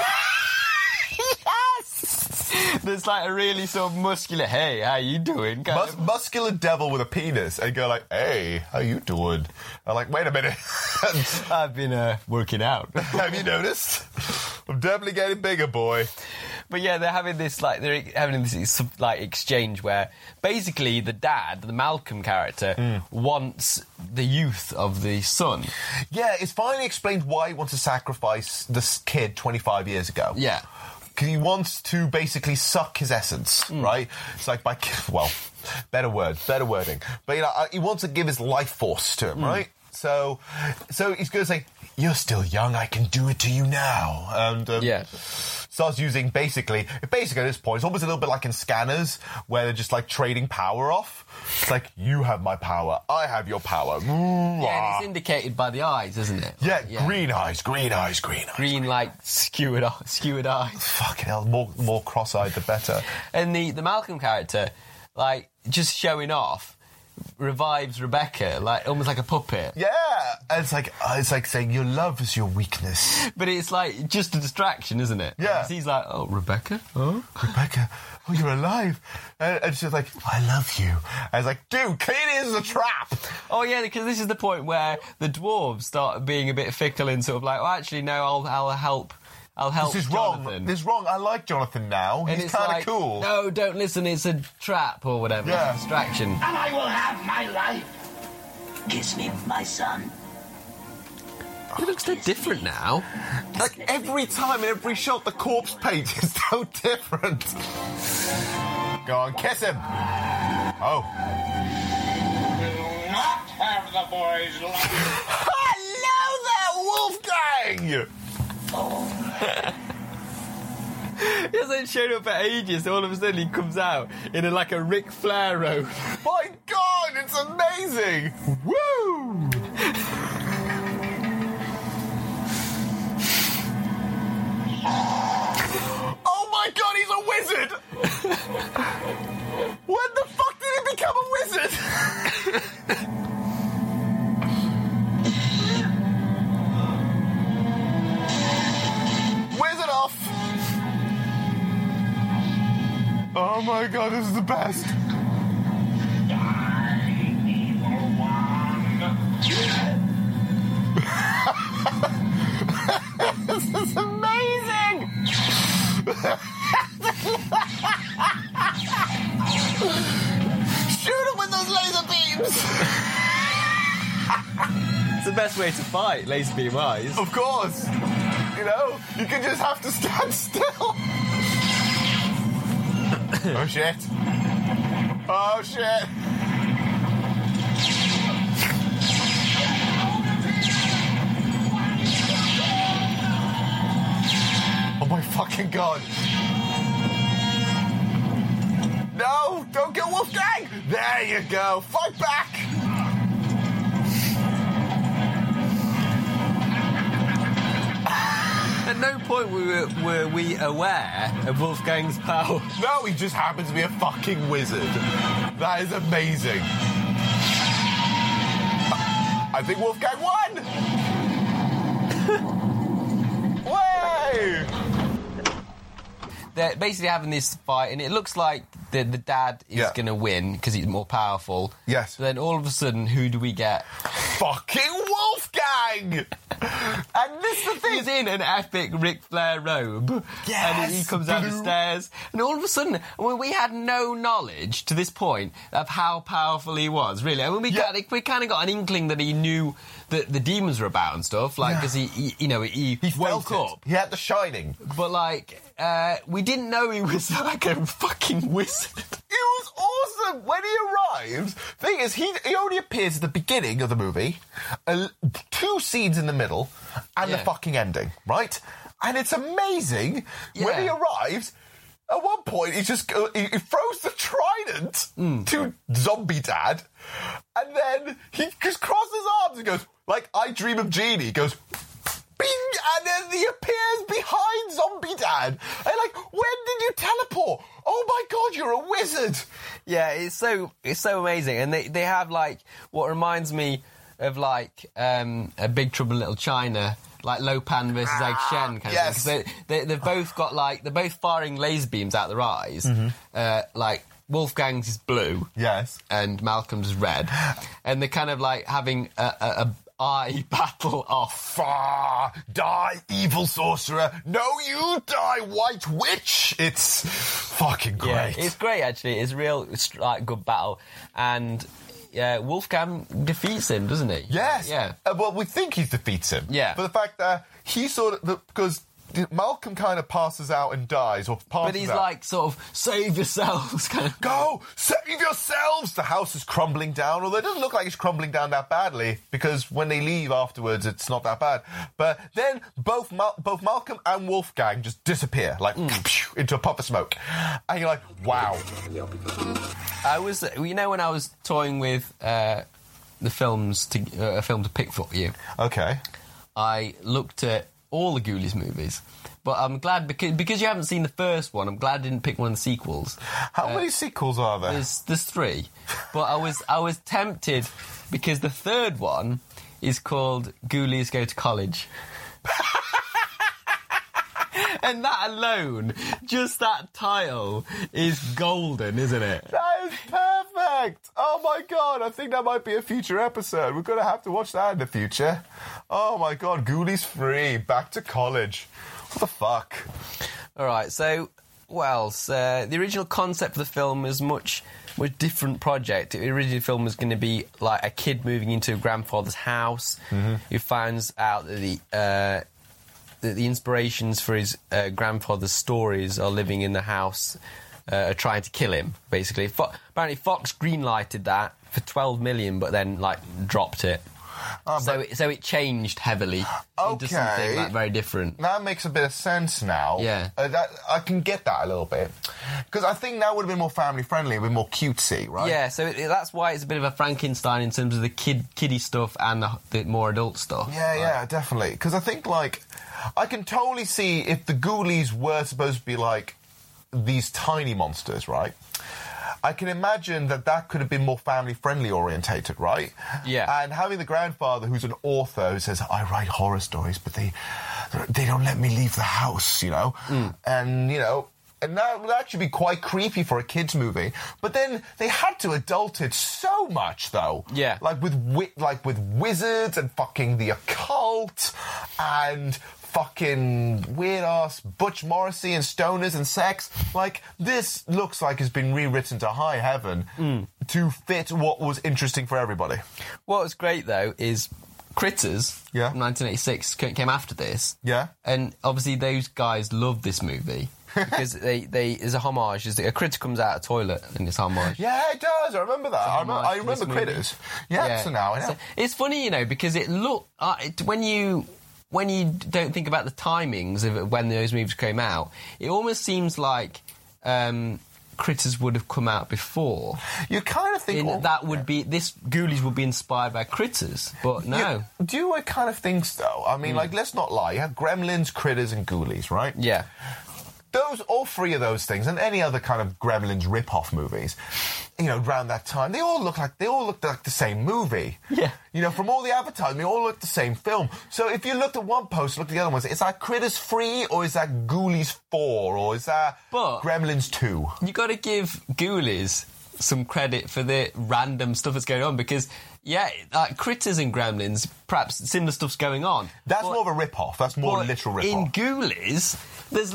There's a really sort of muscular, hey, how you doing? Muscular devil with a penis, and go hey, how you doing? I'm like, wait a minute. I've been working out. Have you noticed? I'm definitely getting bigger, boy. But yeah, they're having this exchange where basically the dad, the Malcolm character, wants the youth of the son. Yeah, it's finally explained why he wants to sacrifice this kid 25 years ago. Yeah. Because he wants to basically suck his essence, right? It's better wording. But, he wants to give his life force to him, right? So he's going to say, you're still young, I can do it to you now. And, starts using basically at this point, it's almost a little bit like in Scanners, where they're just like trading power off. It's like, you have my power, I have your power. Yeah, and it's indicated by the eyes, isn't it? Yeah, Yeah. green eyes. Green, like, skewered eyes. Fucking hell, more cross-eyed the better. And the Malcolm character, like, just showing off, revives Rebecca, like almost like a puppet. Yeah, and it's like saying your love is your weakness. But it's like just a distraction, isn't it? Yeah. He's like, oh, Rebecca? Oh? Rebecca, oh, you're alive. And she's like, I love you. And it's like, dude, clearly this is a trap. Oh, yeah, because this is the point where the dwarves start being a bit fickle and sort of like, oh, actually, no, I'll help. This is Jonathan. wrong. This is wrong. I like Jonathan now. And He's kind of like, cool. No, don't listen. It's a trap or whatever. Yeah. It's a distraction. And I will have my life. Kiss me, my son. He looks so different now. Like every time in every shot, the corpse paint is so different. Go on, kiss him. Oh. Will not have the boy's life. Hello there, Wolfgang. He hasn't shown up for ages, so all of a sudden he comes out in like a Ric Flair robe. My God, it's amazing! Woo! Oh my God, he's a wizard! When the fuck did he become a wizard? Wizard off! Oh my God, this is the best. This is amazing! Shoot him with those laser beams! It's the best way to fight, laser beam eyes. Of course! You know, you can just have to stand still. Oh shit. Oh shit. Oh my fucking God. No, don't kill Wolfgang. There you go. Fight back. At no point were we aware of Wolfgang's power. No, he just happens to be a fucking wizard. That is amazing. I think Wolfgang won! Way! They're basically having this fight, and it looks like the dad is going to win because he's more powerful. Yes. But then all of a sudden, who do we get? Fucking Wolfgang! And this is the thing. He's in an epic Ric Flair robe. Yes! And he comes down the stairs. And all of a sudden, we had no knowledge to this point of how powerful he was, really. I mean, we kind of got an inkling that he knew that the demons were about and stuff, like, because he woke up. He had the shining. But, like, we didn't know he was like a fucking wizard. It was awesome when he arrived. Thing is, he only appears at the beginning of the movie, 2 scenes in the middle, and the fucking ending, right? And it's amazing when he arrives. At one point, he just he throws the trident to Zombie Dad, and then he just crosses his arms and goes, like, I Dream of Jeannie. He goes, bing, and then he appears behind Zombie Dad. And like, when did you teleport? Oh my God, you're a wizard. Yeah, it's so amazing. And they have, like, what reminds me of, like, a Big Trouble in Little China, like Lo Pan versus Egg Shen kind of thing. 'Cause they've both got, like, they're both firing laser beams out their eyes. Like, Wolfgang's is blue. Yes. And Malcolm's is red. And they're kind of, like, having a eye battle off. Die, evil sorcerer. No, you die, white witch. It's fucking great. Yeah, it's great, actually. It's real, like, good battle. And Wolfgang defeats him, doesn't he? Yes. Yeah. Well, we think he defeats him. Yeah. But the fact that he sort of, because Malcolm kind of passes out and dies, or passes But he's out. like, sort of, save yourselves, kind of. Go! Save yourselves! The house is crumbling down, although it doesn't look like it's crumbling down that badly, because when they leave afterwards, it's not that bad. But then both Malcolm and Wolfgang just disappear, like, into a puff of smoke. And you're like, wow. I was, when I was toying with the films, a film to pick for you. Okay. I looked at all the Ghoulies movies. But I'm glad, because you haven't seen the first one, I'm glad I didn't pick one of the sequels. How many sequels are there? There's 3. But I was tempted, because the third one is called Ghoulies Go to College. And that alone, just that title, is golden, isn't it? That is perfect! Oh my god, I think that might be a future episode. We're going to have to watch that in the future. Oh my god, Ghoulies 3, back to college. What the fuck? Alright, so, the original concept of the film is much different project. The original film was going to be like a kid moving into a grandfather's house who finds out that the inspirations for his grandfather's stories are living in the house, trying to kill him, basically. Apparently Fox greenlighted that for $12 million, but then, dropped it. So it changed heavily into something very different. That makes a bit of sense now. Yeah. I can get that a little bit. Because I think that would have been more family-friendly, a bit more cutesy, right? Yeah, so that's why it's a bit of a Frankenstein in terms of the kiddie stuff and the more adult stuff. Yeah, definitely. Because I think, I can totally see if the Ghoulies were supposed to be, these tiny monsters, right? I can imagine that could have been more family-friendly orientated, right? Yeah. And having the grandfather who's an author who says, I write horror stories, but they don't let me leave the house, you know? And, and that would actually be quite creepy for a kids' movie. But then they had to adult it so much, though. Yeah. With wizards and fucking the occult and fucking weird-ass Butch Morrissey and stoners and sex. This looks like it's been rewritten to high heaven to fit what was interesting for everybody. What was great, though, is Critters, from 1986, came after this. Yeah. And obviously those guys loved this movie. Because there's a homage. A critter comes out of a toilet in this homage. Yeah, it does. I remember that. I remember Critters. Yeah. So now, So it's funny, because it looked... when you don't think about the timings of when those movies came out, it almost seems like Critters would have come out before. You kind of think... this Ghoulies would be inspired by Critters, but no. Do you kind of think so? I mean, let's not lie. You have Gremlins, Critters and Ghoulies, right? Yeah. All 3 of those things, and any other kind of Gremlins rip-off movies, around that time, they all looked like the same movie. Yeah. From all the advertising, they all looked the same film. So if you looked at one poster, looked at the other ones, is that Critters 3, or is that Ghoulies 4, or is that Gremlins 2? You got to give Ghoulies some credit for the random stuff that's going on, because Critters and Gremlins, perhaps similar stuff's going on. That's more of a rip-off. That's more a literal rip-off. In Ghoulies, there's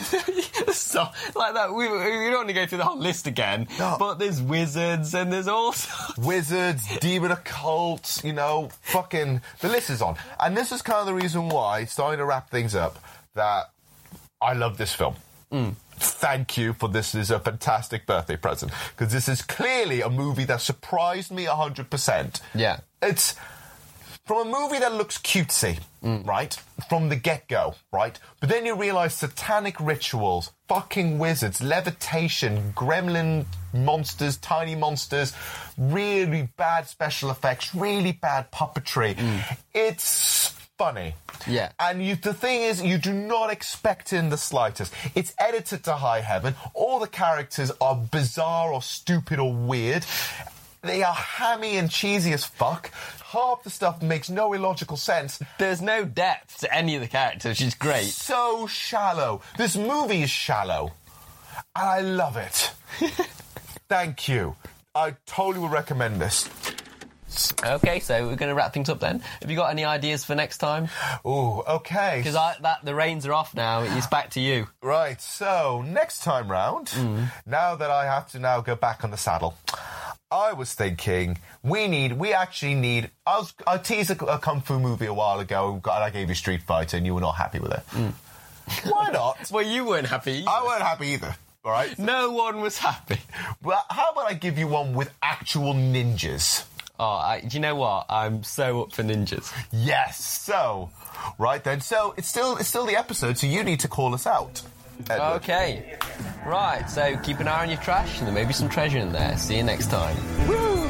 stuff like that. We don't want to go through the whole list again, but there's wizards and there's all sorts. Wizards, demon occults, fucking... The list is on. And this is kind of the reason why, starting to wrap things up, that I love this film. Thank you for this. Is a fantastic birthday present, because this is clearly a movie that surprised me 100%. Yeah. It's from a movie that looks cutesy, right, from the get-go, right, but then you realise satanic rituals, fucking wizards, levitation, gremlin monsters, tiny monsters, really bad special effects, really bad puppetry. It's funny. Yeah. And the thing is, you do not expect it in the slightest. It's edited to high heaven. All the characters are bizarre or stupid or weird. They are hammy and cheesy as fuck. Half the stuff makes no illogical sense. There's no depth to any of the characters, which is great. So shallow. This movie is shallow. And I love it. Thank you. I totally would recommend this. Okay, so we're going to wrap things up then. Have you got any ideas for next time? Ooh, okay. Because the reins are off now. It's back to you. Right, so next time round, now that I have to now go back on the saddle, I was thinking we actually need... I teased a Kung Fu movie a while ago, and I gave you Street Fighter, and you were not happy with it. Why not? Well, you weren't happy either. I weren't happy either. All right? No one was happy. Well, how about I give you one with actual ninjas? Oh, do you know what? I'm so up for ninjas. Yes. So, right then. So it's still the episode. So you need to call us out. Edward. Okay. Right. So keep an eye on your trash, and there may be some treasure in there. See you next time. Woo!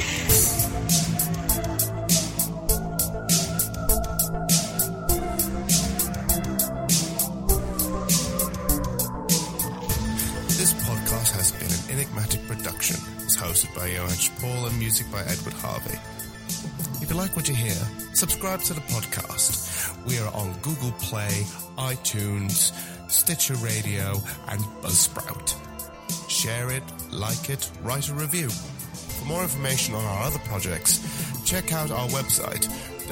This podcast has been an Enigmatic production. It's hosted by Johan Paul and music by Edward Harvey. If you like what you hear, subscribe to the podcast. We are on Google Play, iTunes, Stitcher Radio, and Buzzsprout. Share it, like it, write a review. For more information on our other projects, check out our website,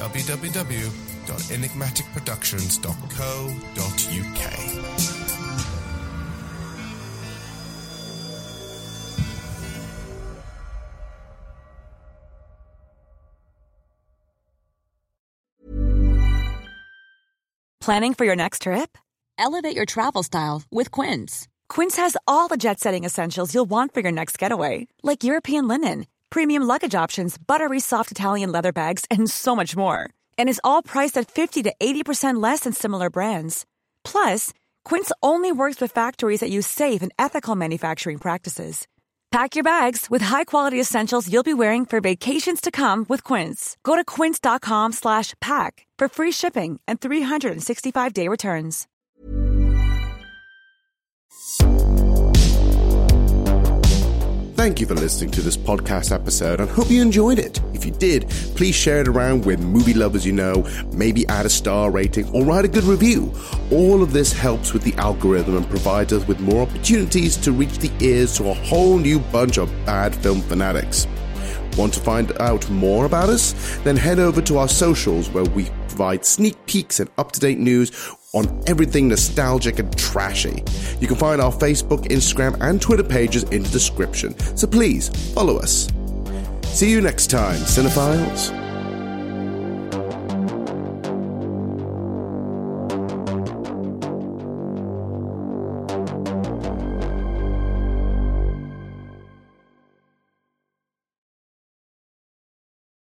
www.enigmaticproductions.co.uk. Planning for your next trip? Elevate your travel style with Quince. Quince has all the jet-setting essentials you'll want for your next getaway, like European linen, premium luggage options, buttery soft Italian leather bags, and so much more. And is all priced at 50 to 80% less than similar brands. Plus, Quince only works with factories that use safe and ethical manufacturing practices. Pack your bags with high-quality essentials you'll be wearing for vacations to come with Quince. Go to quince.com/pack for free shipping and 365-day returns. Thank you for listening to this podcast episode and hope you enjoyed it. If you did, please share it around with movie lovers you know, maybe add a star rating or write a good review. All of this helps with the algorithm and provides us with more opportunities to reach the ears to a whole new bunch of bad film fanatics. Want to find out more about us? Then head over to our socials where we provide sneak peeks and up-to-date news on everything nostalgic and trashy. You can find our Facebook, Instagram, and Twitter pages in the description, so please follow us. See you next time, cinephiles.